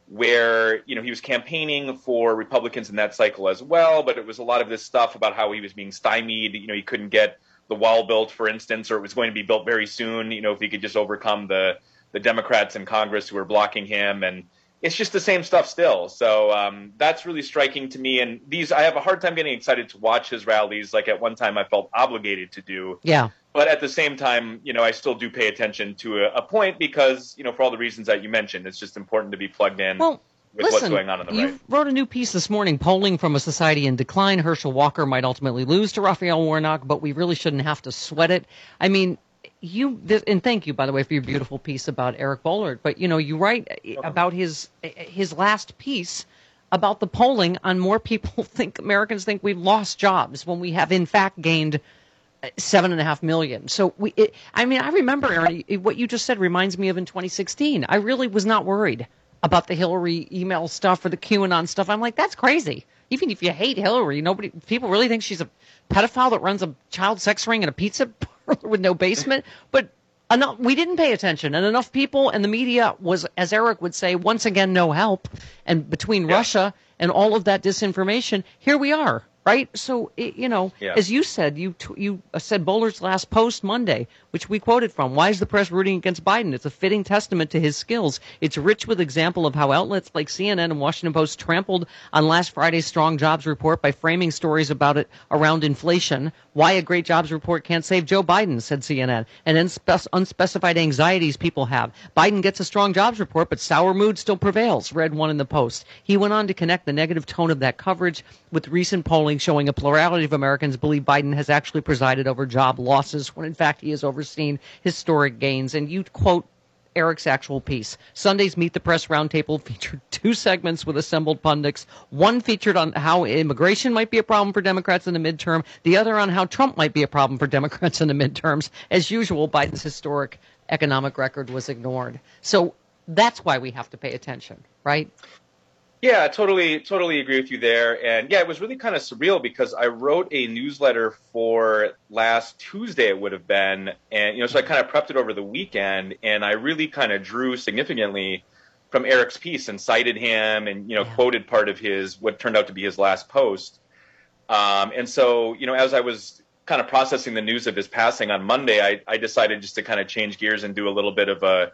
where, you know, he was campaigning for Republicans in that cycle as well. But it was a lot of this stuff about how he was being stymied. You know, he couldn't get the wall built, for instance, or it was going to be built very soon, you know, if he could just overcome the the Democrats in Congress who were blocking him. And it's just the same stuff still. So um, that's really striking to me. And these, I have a hard time getting excited to watch his rallies. Like at one time I felt obligated to do. Yeah. But at the same time, you know, I still do pay attention to a, a point because, you know, for all the reasons that you mentioned, it's just important to be plugged in well, with listen, what's going on on the you right. wrote a new piece this morning, polling from a society in decline. Herschel Walker might ultimately lose to Raphael Warnock, but we really shouldn't have to sweat it. I mean, You and thank you, by the way, for your beautiful piece about Eric Boehlert. But you know, you write about his his last piece about the polling on more people think Americans think we've lost jobs when we have in fact gained seven and a half million. So we, it, I mean, I remember, Aaron, what you just said reminds me of in twenty sixteen. I really was not worried about the Hillary email stuff or the QAnon stuff. I'm like, that's crazy. Even if you hate Hillary, nobody, people really think she's a pedophile that runs a child sex ring and a pizza parlor with no basement. But enough, we didn't pay attention, and enough people and the media was, as Eric would say, once again, no help. And between yeah. Russia and all of that disinformation, here we are. Right? So, it, you know, yeah. as you said, you t- you said Boehlert's last post Monday, which we quoted from, why is the press rooting against Biden? It's a fitting testament to his skills. It's rich with example of how outlets like C N N and Washington Post trampled on last Friday's strong jobs report by framing stories about it around inflation. Why a great jobs report can't save Joe Biden, said C N N. And unspe- unspecified anxieties people have. Biden gets a strong jobs report, but sour mood still prevails, read one in the Post. He went on to connect the negative tone of that coverage with recent polling showing a plurality of Americans believe Biden has actually presided over job losses when in fact he has overseen historic gains. And you quote Eric's actual piece. Sunday's Meet the Press Roundtable featured two segments with assembled pundits. One featured on how immigration might be a problem for Democrats in the midterm. The other on how Trump might be a problem for Democrats in the midterms. As usual, Biden's historic economic record was ignored. So that's why we have to pay attention, right? Yeah, totally, totally agree with you there. And yeah, it was really kind of surreal because I wrote a newsletter for last Tuesday, it would have been. And, you know, so I kind of prepped it over the weekend and I really kind of drew significantly from Eric's piece and cited him and, you know, yeah. quoted part of his, what turned out to be his last post. Um, and so, you know, as I was kind of processing the news of his passing on Monday, I, I decided just to kind of change gears and do a little bit of a,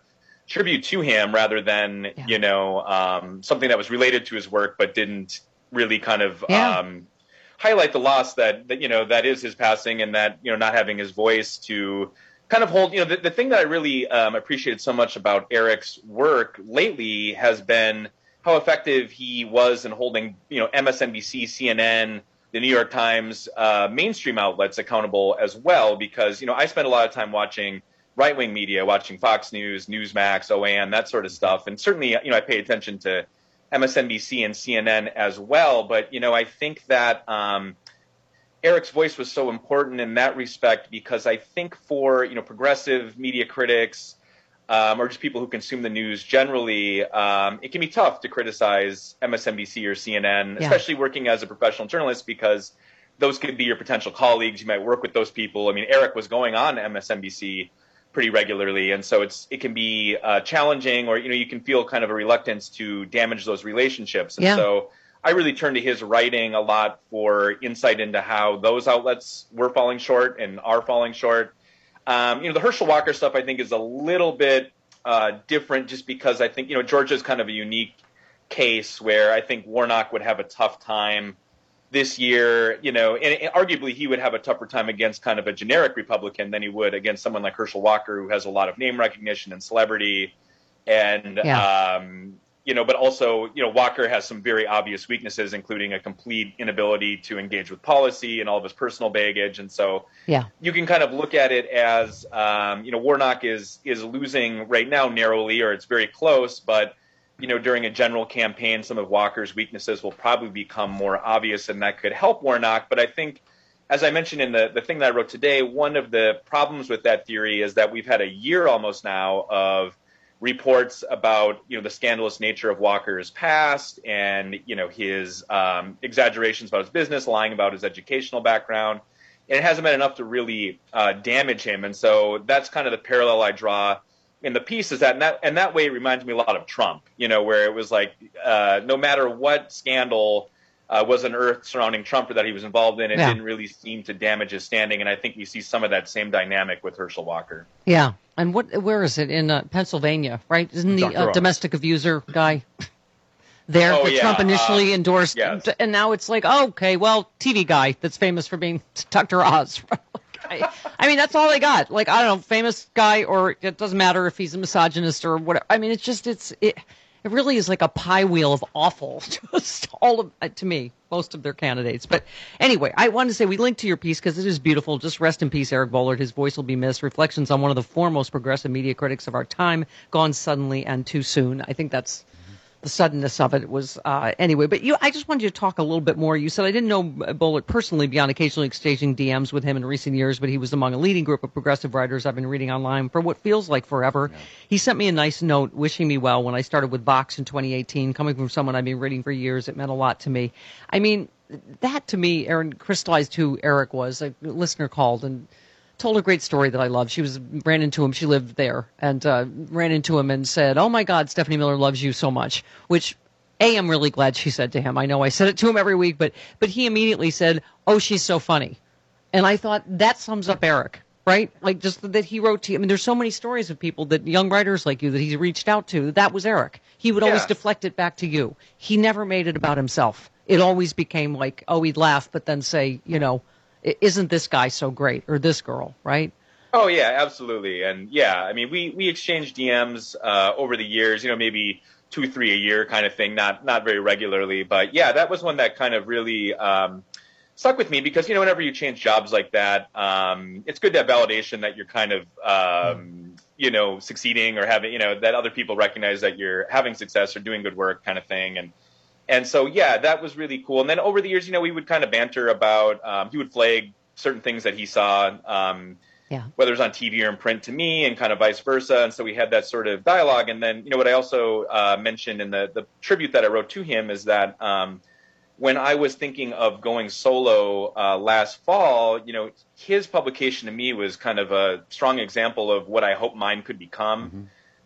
tribute to him rather than, yeah. you know, um, something that was related to his work, but didn't really kind of yeah. um, highlight the loss that, that, you know, that is his passing, and that, you know, not having his voice to kind of hold, you know, the, the thing that I really um, appreciated so much about Eric's work lately has been how effective he was in holding, you know, M S N B C, C N N, the New York Times, uh, mainstream outlets accountable as well, because, you know, I spend a lot of time watching right-wing media, watching Fox News, Newsmax, O A N, that sort of stuff. And certainly, you know, I pay attention to M S N B C and C N N as well. But, you know, I think that um, Eric's voice was so important in that respect, because I think for, you know, progressive media critics um, or just people who consume the news generally, um, it can be tough to criticize M S N B C or C N N, Yeah. especially working as a professional journalist, because those could be your potential colleagues. You might work with those people. I mean, Eric was going on M S N B C pretty regularly, and so it's it can be uh, challenging, or, you know, you can feel kind of a reluctance to damage those relationships. And Yeah. so I really turn to his writing a lot for insight into how those outlets were falling short and are falling short. Um, you know, the Herschel Walker stuff I think is a little bit uh, different, just because I think, you know, Georgia is kind of a unique case where I think Warnock would have a tough time this year, you know, and, and arguably he would have a tougher time against kind of a generic Republican than he would against someone like Herschel Walker, who has a lot of name recognition and celebrity. And, Yeah. um, you know, but also, you know, Walker has some very obvious weaknesses, including a complete inability to engage with policy and all of his personal baggage. And so Yeah. you can kind of look at it as, um, you know, Warnock is is losing right now narrowly, or it's very close, but you know, during a general campaign, some of Walker's weaknesses will probably become more obvious, and that could help Warnock. But I think, as I mentioned in the, the thing that I wrote today, one of the problems with that theory is that we've had a year almost now of reports about, you know, the scandalous nature of Walker's past and, you know, his um, exaggerations about his business, lying about his educational background. And it hasn't been enough to really uh, damage him. And so that's kind of the parallel I draw in the piece, is that, and that, and that way it reminds me a lot of Trump, you know, where it was like, uh, no matter what scandal uh, was unearthed surrounding Trump or that he was involved in, it Yeah. didn't really seem to damage his standing. And I think we see some of that same dynamic with Herschel Walker. Yeah. And what? Where is it? In uh, Pennsylvania, right? Isn't the Doctor uh, Oz. domestic abuser guy there Oh, that yeah, Trump initially uh, endorsed? yes. And now it's like, oh, okay, well, T V guy that's famous for being Doctor Oz. I, I mean, that's all they got. Like, I don't know, famous guy, or it doesn't matter if he's a misogynist or whatever. I mean, it's just, it's, it, it really is like a pie wheel of awful, just all of, uh, to me, most of their candidates. But anyway, I wanted to say we linked to your piece because it is beautiful. Just rest in peace, Eric Boehlert. His voice will be missed. Reflections on one of the foremost progressive media critics of our time, gone suddenly and too soon. I think that's the suddenness of it was, uh, anyway. But you, I just wanted you to talk a little bit more. You said, I didn't know Boehlert personally beyond occasionally exchanging D Ms with him in recent years, but he was among a leading group of progressive writers I've been reading online for what feels like forever. Yeah. He sent me a nice note wishing me well when I started with Vox in twenty eighteen. Coming from someone I've been reading for years, it meant a lot to me. I mean, that to me, Aaron, crystallized who Eric was. A listener called and told a great story that I love. She was ran into him. She lived there and uh, ran into him and said, "Oh my God, Stephanie Miller loves you so much." Which, A, I'm really glad she said to him. I know I said it to him every week, but but he immediately said, "Oh, she's so funny," and I thought that sums up Eric, right? Like just that he wrote to you. I mean, there's so many stories of people that young writers like you that he's reached out to. That was Eric. He would always Yeah. deflect it back to you. He never made it about himself. It always became like, oh, he'd laugh, but then say, you know, isn't this guy so great, or this girl, right? Oh yeah, absolutely. And yeah, I mean, we, we exchanged D Ms uh, over the years, you know, maybe two, three a year kind of thing, not, not very regularly. But yeah, that was one that kind of really um, stuck with me because, you know, whenever you change jobs like that, um, it's good to have validation that you're kind of, um, you know, succeeding or having, you know, that other people recognize that you're having success or doing good work kind of thing. And, and so, yeah, that was really cool. And then over the years, you know, we would kind of banter about, um, he would flag certain things that he saw, um, Yeah. whether it was on T V or in print to me and kind of vice versa. And so we had that sort of dialogue. And then, you know, what I also uh, mentioned in the, the tribute that I wrote to him is that um, when I was thinking of going solo uh, last fall, you know, his publication to me was kind of a strong example of what I hope mine could become. Mm-hmm.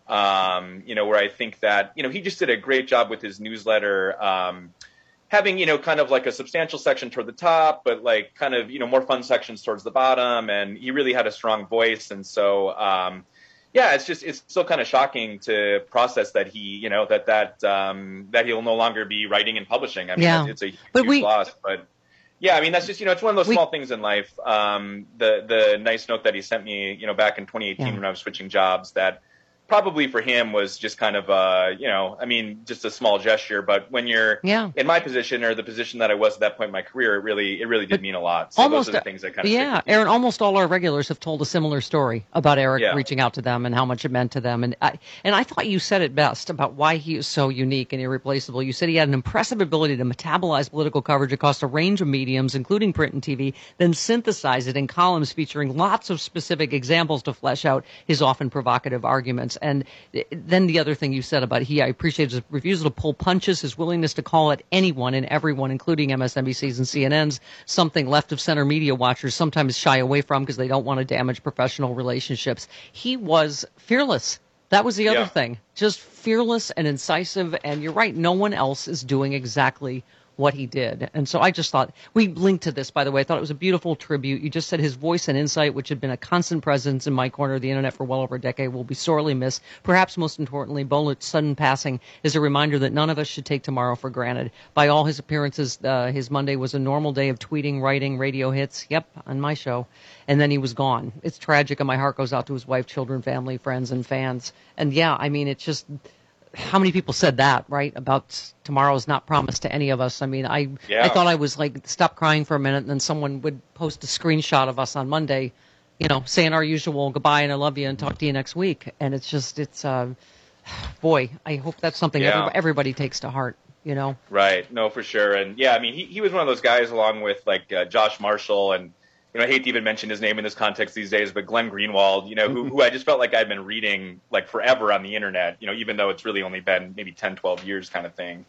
Um, you know, where I think that, you know, he just did a great job with his newsletter, um, having, you know, kind of like a substantial section toward the top, but like kind of, you know, more fun sections towards the bottom. And he really had a strong voice. And so, um, yeah, it's just it's still kind of shocking to process that he, you know, that that um, that he'll no longer be writing and publishing. I mean, Yeah. it's, it's a But huge we- loss, but. Yeah, I mean, that's just, you know, it's one of those We- small things in life. Um, the the nice note that he sent me, you know, back in twenty eighteen Yeah. when I was switching jobs, that probably for him was just kind of, uh, you know, I mean, just a small gesture. But when you're Yeah. in my position or the position that I was at that point in my career, it really, it really did mean a lot. So almost those are the things that kind of yeah, Aaron. Almost all our regulars have told a similar story about Eric Yeah. reaching out to them and how much it meant to them. And I and I thought you said it best about why he is so unique and irreplaceable. You said he had an impressive ability to metabolize political coverage across a range of mediums, including print and T V, then synthesize it in columns featuring lots of specific examples to flesh out his often provocative arguments. And then the other thing you said about he, I appreciate his refusal to pull punches, his willingness to call at anyone and everyone, including M S N B C's and C N N's, something left of center media watchers sometimes shy away from because they don't want to damage professional relationships. He was fearless. That was the other Yeah. thing. Just fearless and incisive. And you're right, no one else is doing exactly what he did. And so I just thought, we linked to this, by the way. I thought it was a beautiful tribute. You just said his voice and insight, which had been a constant presence in my corner of the internet for well over a decade, will be sorely missed. Perhaps most importantly, Bolett's sudden passing is a reminder that none of us should take tomorrow for granted. By all his appearances, uh, his Monday was a normal day of tweeting, writing, radio hits. Yep, on my show. And then he was gone. It's tragic, and my heart goes out to his wife, children, family, friends, and fans. And yeah, I mean, it's just... How many people said that, right? About tomorrow's not promised to any of us. I mean, I Yeah. I thought I was like, stop crying for a minute, and then someone would post a screenshot of us on Monday, you know, saying our usual goodbye and I love you and talk to you next week. And it's just, it's, uh, boy, I hope that's something Yeah. everybody, everybody takes to heart, you know? Right. No, for sure. And yeah, I mean, he, he was one of those guys along with like uh, Josh Marshall and, you know, I hate to even mention his name in this context these days, but Glenn Greenwald, you know, who, who I just felt like I'd been reading like forever on the internet, you know, even though it's really only been maybe ten, twelve years kind of thing.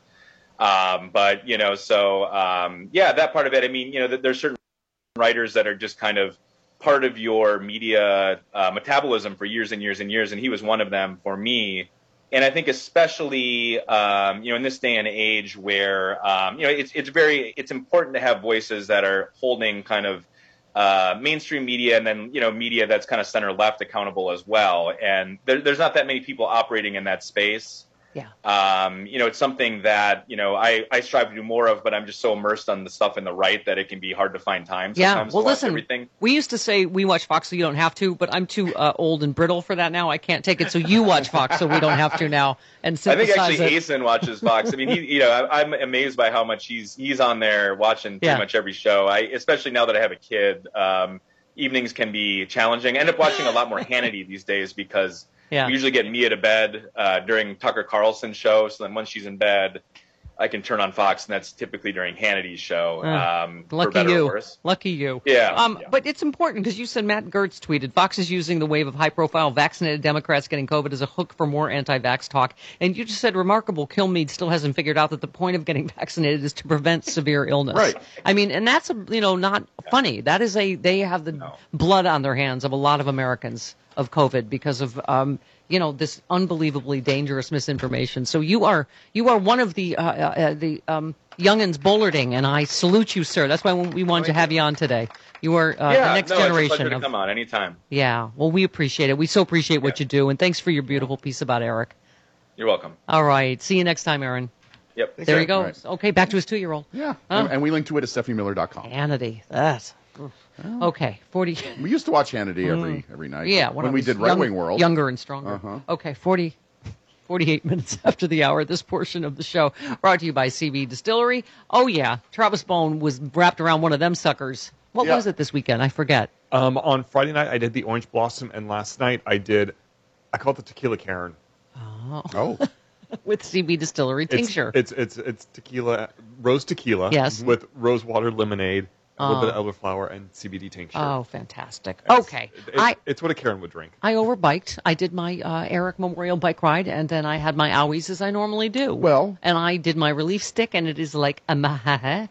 Um, but, you know, so, um, yeah, that part of it, I mean, you know, there's certain writers that are just kind of part of your media uh, metabolism for years and years and years. And he was one of them for me. And I think especially, um, you know, in this day and age where, um, you know, it's, it's very, it's important to have voices that are holding kind of, Uh, mainstream media and then, you know, media that's kind of center left accountable as well. And there, there's not that many people operating in that space. Yeah. Um, you know, it's something that, you know, I, I strive to do more of, but I'm just so immersed on the stuff in the right that it can be hard to find time Yeah, sometimes well, to watch listen, everything. we used to say we watch Fox so you don't have to, but I'm too uh, old and brittle for that now. I can't take it, so you watch Fox so we don't have to now. And I think synthesize actually it. Asen watches Fox. I mean, he, you know, I, I'm amazed by how much he's he's on there watching pretty Yeah. much every show. I, especially now that I have a kid, um, evenings can be challenging. I end up watching a lot more Hannity these days because Yeah. we usually get Mia to bed uh, during Tucker Carlson's show. So then once she's in bed, I can turn on Fox, and that's typically during Hannity's show. Uh, Um, for Lucky better or you. worse. Lucky you. Yeah, Um, yeah. But it's important because you said Matt Gertz tweeted, Fox is using the wave of high-profile vaccinated Democrats getting COVID as a hook for more anti-vax talk. And you just said remarkable Kilmeade still hasn't figured out that the point of getting vaccinated is to prevent severe illness. Right. I mean, and that's, a, you know, not funny. That is a, they have the blood on their hands of a lot of Americans of COVID because of, um, you know, this unbelievably dangerous misinformation. So you are you are one of the uh, uh, the um, youngins bulleting, and I salute you, sir. That's why we wanted to have you on today. You are uh, yeah, the next no, it's a generation pleasure to of. come on anytime. Yeah, well, we appreciate it. We so appreciate what you do, and thanks for your beautiful piece about Eric. You're welcome. All right, see you next time, Aaron. Yep. There he All goes. Okay, back to his two-year-old. Yeah, Huh? and, and we link to it at Stephanie Miller dot com. Hannity. That's okay. Forty. We used to watch Hannity every Mm. every night. Yeah, when I we was did young- Right Wing World, younger and stronger. Uh-huh. Okay, forty, forty-eight minutes after the hour. This portion of the show brought to you by C B Distillery. Oh yeah, Travis Bone was wrapped around one of them suckers. What Yeah. was it this weekend? I forget. Um, on Friday night, I did the Orange Blossom, and last night I did, I call it the Tequila Karen. Oh. Oh. With C B Distillery It's, tincture. it's it's it's tequila, rose tequila. Yes. With rose water lemonade, a little Oh. bit of elderflower, and C B D tincture. Oh, fantastic. It's- Okay. it- I it's what a Karen would drink. I overbiked. I did my uh, Eric Memorial bike ride, and then I had my owies as I normally do. Well. And I did my relief stick, and it is like a magic.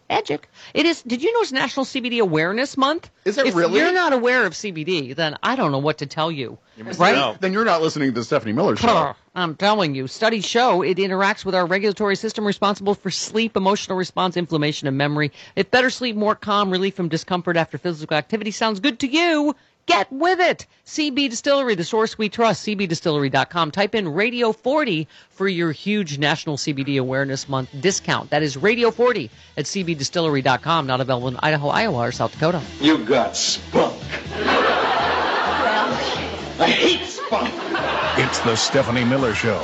It is. Did you know it's National C B D Awareness Month? Is it if really? If you're not aware of C B D, then I don't know what to tell you. Right? Right? Then you're not listening to the Stephanie Miller show. Huh, I'm telling you, studies show it interacts with our regulatory system responsible for sleep, emotional response, inflammation, and memory. If better sleep, more calm, relief from discomfort after physical activity sounds good to you, Get with it. C B Distillery, the source we trust, C B distillery dot com. Type in Radio forty for your huge National C B D Awareness Month discount. That is Radio forty at C B distillery dot com. Not available in Idaho, Iowa, or South Dakota. You got spunk. I hate spunk. It's the Stephanie Miller Show.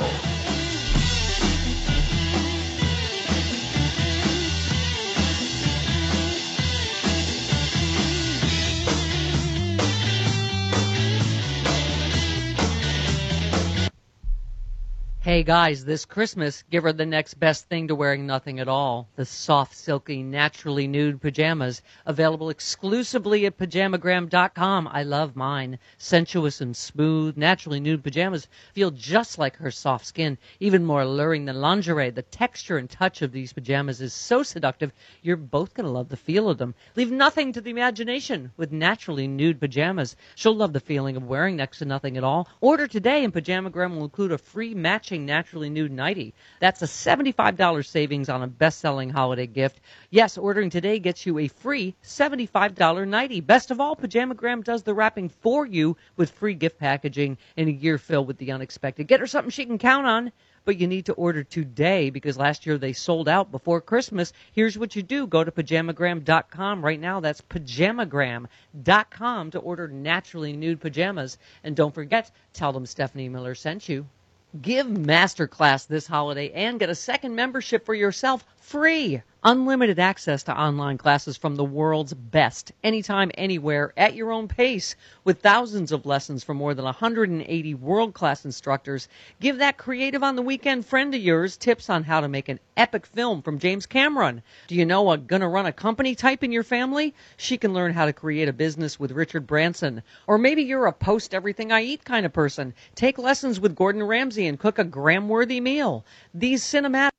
Hey guys, this Christmas, give her the next best thing to wearing nothing at all. The soft, silky, naturally nude pajamas, available exclusively at pajamagram dot com. I love mine. Sensuous and smooth, naturally nude pajamas feel just like her soft skin, even more alluring than lingerie. The texture and touch of these pajamas is so seductive, you're both going to love the feel of them. Leave nothing to the imagination with naturally nude pajamas. She'll love the feeling of wearing next to nothing at all. Order today, and Pajamagram will include a free matching naturally nude nightie. That's a seventy-five dollars savings on a best-selling holiday gift. Yes, ordering today gets you a free seventy-five dollars nightie. Best of all, Pajamagram does the wrapping for you with free gift packaging and a year filled with the unexpected. Get her something she can count on. But you need to order today because last year they sold out before Christmas. Here's what you do. Go to pajamagram dot com right now. That's pajamagram dot com to order naturally nude pajamas. And don't forget, tell them Stephanie Miller sent you. Give Masterclass this holiday and get a second membership for yourself free. Unlimited access to online classes from the world's best, anytime, anywhere, at your own pace, with thousands of lessons from more than one hundred eighty world-class instructors. Give that creative on the weekend friend of yours tips on how to make an epic film from James Cameron. Do you know a gonna run a company type in your family? She can learn how to create a business with Richard Branson. Or maybe you're a post everything I eat kind of person. Take lessons with Gordon Ramsay and cook a Graham-worthy meal. These cinematic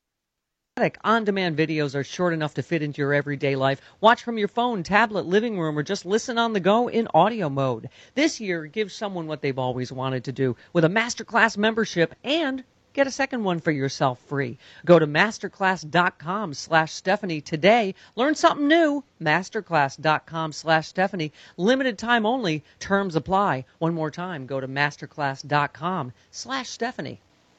on-demand videos are short enough to fit into your everyday life. Watch from your phone, tablet, living room, or just listen on the go in audio mode. This year, give someone what they've always wanted to do with a Masterclass membership and get a second one for yourself free. Go to masterclass dot com slash Stephanie today. Learn something new. masterclass dot com slash Stephanie. Limited time only. Terms apply. One more time. Go to masterclass dot com slash Stephanie.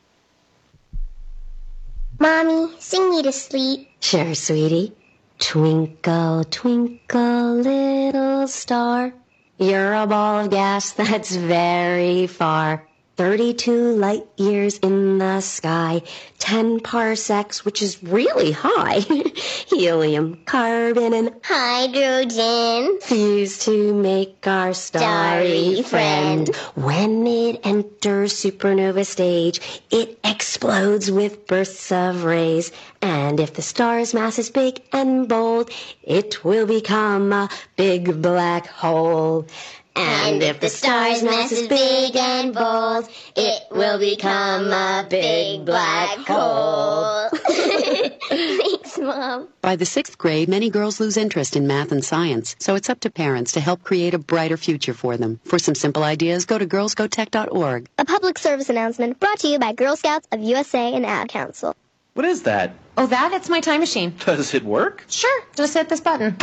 Mommy, sing me to sleep. Sure, sweetie. Twinkle, twinkle, little star. You're a ball of gas that's very far. thirty-two light years in the sky, ten parsecs, which is really high. Helium, carbon, and hydrogen fuse to make our starry friend. When it enters supernova stage, it explodes with bursts of rays. And if the star's mass is big and bold, it will become a big black hole. And if the star's mass is big and bold, it will become a big black hole. Thanks, Mom. By the sixth grade, many girls lose interest in math and science, so it's up to parents to help create a brighter future for them. For some simple ideas, go to girls go tech dot org. A public service announcement brought to you by Girl Scouts of U S A and Ad Council. What is that? Oh, that? It's my time machine. Does it work? Sure. Just hit this button.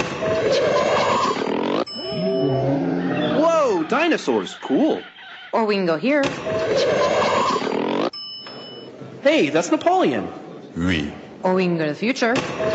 Whoa, dinosaurs. Cool. Or we can go here. Hey, that's Napoleon. Oui. Or we can go to the future.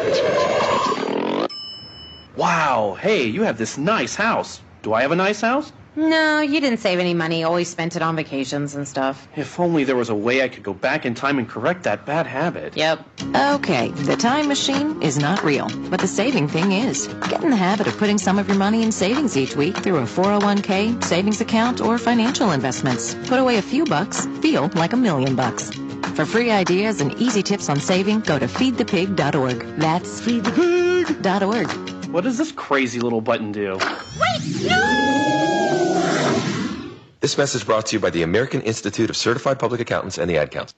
Wow, hey, you have this nice house. Do I have a nice house? No, you didn't save any money. Always spent it on vacations and stuff. If only there was a way I could go back in time and correct that bad habit. Yep. Okay, the time machine is not real, but the saving thing is. Get in the habit of putting some of your money in savings each week through a four oh one k, savings account, or financial investments. Put away a few bucks, feel like a million bucks. For free ideas and easy tips on saving, go to feed the pig dot org. That's feed the pig dot org. What does this crazy little button do? Wait, no! This message brought to you by the American Institute of Certified Public Accountants and the Ad Council.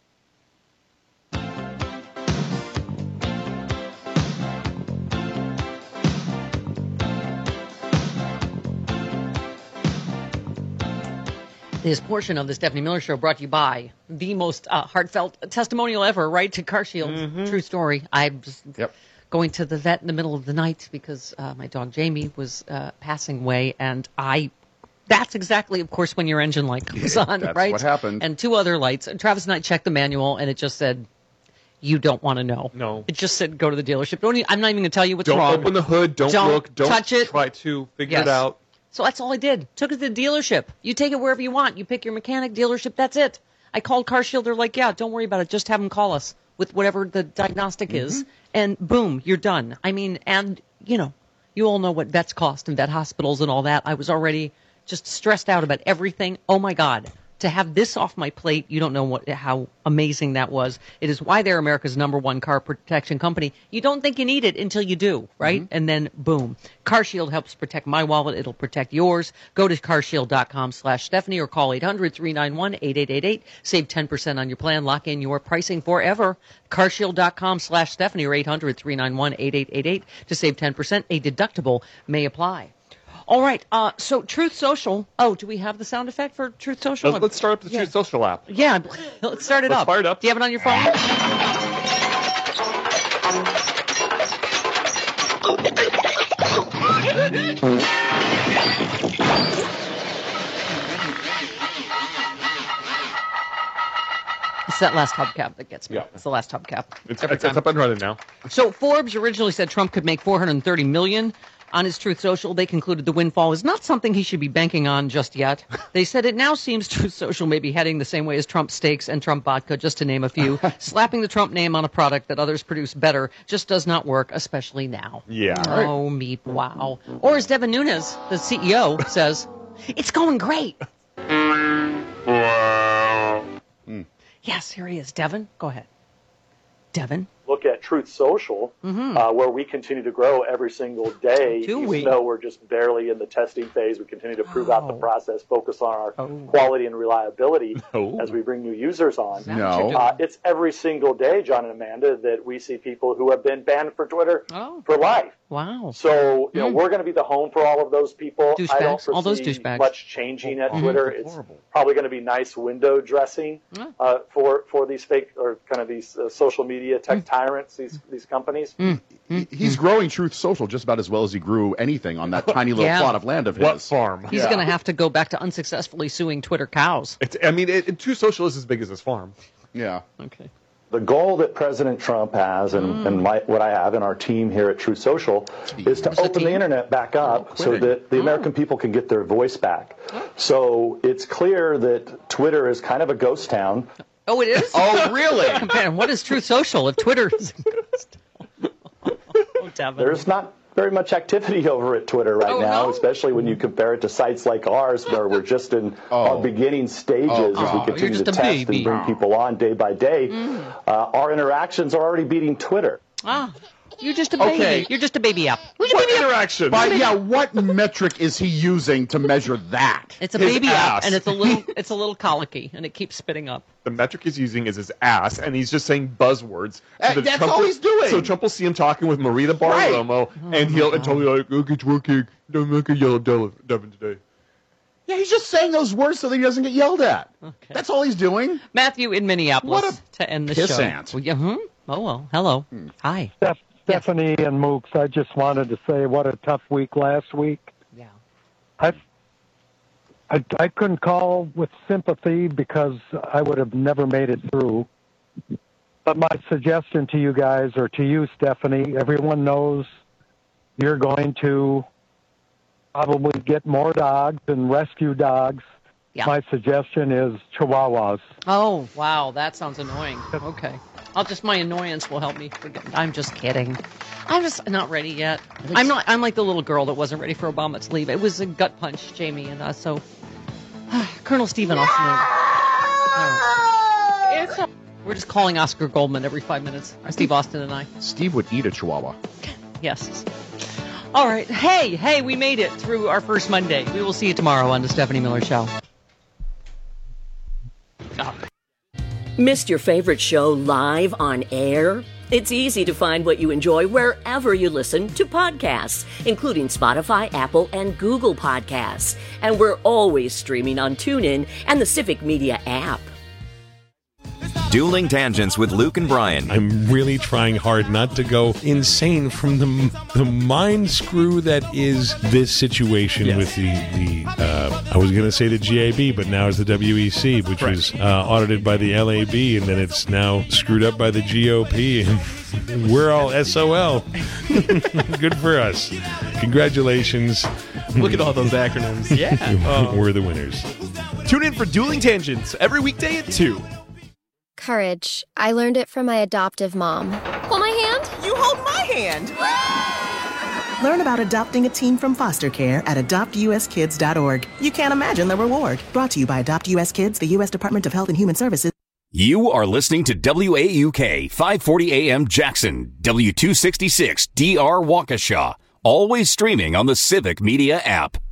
This portion of the Stephanie Miller Show brought to you by the most uh, heartfelt testimonial ever, right, to Car Shield. Mm-hmm. True story. I just yep. going to the vet in the middle of the night because uh, my dog Jamie was uh, passing away, and I. That's exactly, of course, when your engine light comes on, That's right? what happened. And two other lights. And Travis and I checked the manual, and it just said, "You don't want to know." No. It just said, "Go to the dealership." Don't. Even, I'm not even going to tell you what's don't wrong. Don't open the hood. Don't, don't look. Don't touch it. Try to figure Yes. it out. So that's all I did. Took it to the dealership. You take it wherever you want. You pick your mechanic, dealership. That's it. I called CarShield. They're like, "Yeah, don't worry about it. Just have them call us with whatever the diagnostic mm-hmm. is, and boom, you're done." I mean, and you know, you all know what vets cost and vet hospitals and all that. I was already just stressed out about everything. Oh my God. To have this off my plate, you don't know what how amazing that was. It is why they're America's number one car protection company. You don't think you need it until you do, right? Mm-hmm. And then, boom. CarShield helps protect my wallet. It'll protect yours. Go to carshield.com slash Stephanie or call eight hundred, three nine one, eight eight eight eight. Save ten percent on your plan. Lock in your pricing forever. carshield.com slash Stephanie or eight hundred, three nine one, eight eight eight eight to save ten percent. A deductible may apply. All right, uh, so Truth Social. Oh, do we have the sound effect for Truth Social? Let's, let's start up the yeah. Truth Social app. Yeah, let's start it let's up. Fire it up. Do you have it on your phone? It's that last hubcap that gets me. Yeah. It's the last hubcap. It's, it's, it's up and running now. So Forbes originally said Trump could make four hundred thirty million dollars. On his Truth Social, they concluded the windfall is not something he should be banking on just yet. They said it now seems Truth Social may be heading the same way as Trump steaks and Trump vodka, just to name a few. Slapping the Trump name on a product that others produce better just does not work, especially now. Yeah. Oh, meep, wow. Or as Devin Nunes, the C E O, says, it's going great. mm. Yes, here he is. Devin, go ahead. Devin. Look at Truth Social, mm-hmm. uh, where we continue to grow every single day. Do even we? though we're just barely in the testing phase, we continue to prove oh. out the process, focus on our oh. quality and reliability no. as we bring new users on. No. Uh, it's every single day, John and Amanda, that we see people who have been banned for Twitter oh. for life. Wow. So, you know, mm. we're going to be the home for all of those people. Douchebags. I don't foresee all those douchebags. much changing at oh, Twitter. mm-hmm. It's horrible. probably going to be nice window dressing mm. uh, for, for these fake or kind of these uh, social media tech mm. tyrants, these, these companies. Mm. Mm. He's growing Truth Social just about as well as he grew anything on that tiny little yeah. plot of land of his. What farm? He's yeah. going to have to go back to unsuccessfully suing Twitter cows. It's, I mean, it, it, Truth Social is as big as his farm. Yeah. Okay. The goal that President Trump has, and, mm. and my, what I have in our team here at Truth Social, is to open the internet back up so that the oh. American people can get their voice back. Oh. So it's clear that Twitter is kind of a ghost town. Oh, it is? Oh, really? Man, what is Truth Social if Twitter is a ghost town? Oh, Devin. There's not very much activity over at Twitter right oh, now, no? especially when you compare it to sites like ours where we're just in oh. our beginning stages oh, as we continue to test baby. and bring people on day by day. Mm. Uh, our interactions are already beating Twitter. Ah, you're just a baby. Okay. You're just a baby app. What baby interaction? But yeah, what metric is he using to measure that? It's a His baby ass. app, and it's a little, it's a little colicky, and it keeps spitting up. The metric he's using is his ass, and he's just saying buzzwords. Uh, So that's Trump all will, he's doing. So Trump will see him talking with Marita Bartiromo, Right. and he'll and totally like, "Okay, it's working. Don't make a yell at Devin today." Yeah, he's just saying those words so that he doesn't get yelled at. Okay. That's all he's doing. Matthew in Minneapolis What a to end the show. pissant. Well, yeah, hmm? Oh well, hello, hmm. hi. Steph- Stephanie yes. and Mooks, I just wanted to say what a tough week last week. Yeah. I, I, I couldn't call with sympathy because I would have never made it through. But my suggestion to you guys, or to you, Stephanie, everyone knows you're going to probably get more dogs and rescue dogs. Yeah. My suggestion is Chihuahuas. Oh, wow, that sounds annoying. Okay. I'll just, my annoyance will help me forget. I'm just kidding. I'm just not ready yet. I'm not, I'm like the little girl that wasn't ready for Obama to leave. It was a gut punch, Jamie, and uh, so, uh, Colonel Stephen also. Uh, it's a, we're just calling Oscar Goldman every five minutes. Steve Austin and I. Steve would eat a Chihuahua. Yes. All right. Hey, hey, we made it through our first Monday. We will see you tomorrow on the Stephanie Miller Show. Oh. Missed your favorite show live on air? It's easy to find what you enjoy wherever you listen to podcasts, including Spotify, Apple, and Google Podcasts. And we're always streaming on TuneIn and the Civic Media app. Dueling Tangents with Luke and Brian. I'm really trying hard not to go insane from the the mind screw that is this situation yes. with the, the uh, I was going to say the G A B, but now it's the W E C, which right. was uh, audited by the L A B, and then it's now screwed up by the G O P, and we're all S O L. Good for us. Congratulations. Look at all those acronyms. Yeah. Oh. We're the winners. Tune in for Dueling Tangents every weekday at two. Courage. I learned it from my adoptive mom. Hold my hand. You hold my hand. Learn about adopting a teen from foster care at adopt u s kids dot org. You can't imagine the reward. Brought to you by Adopt U S Kids, the U S Department of Health and Human Services. You are listening to W A U K five forty A M Jackson, W two sixty-six D R Waukesha. Always streaming on the Civic Media app.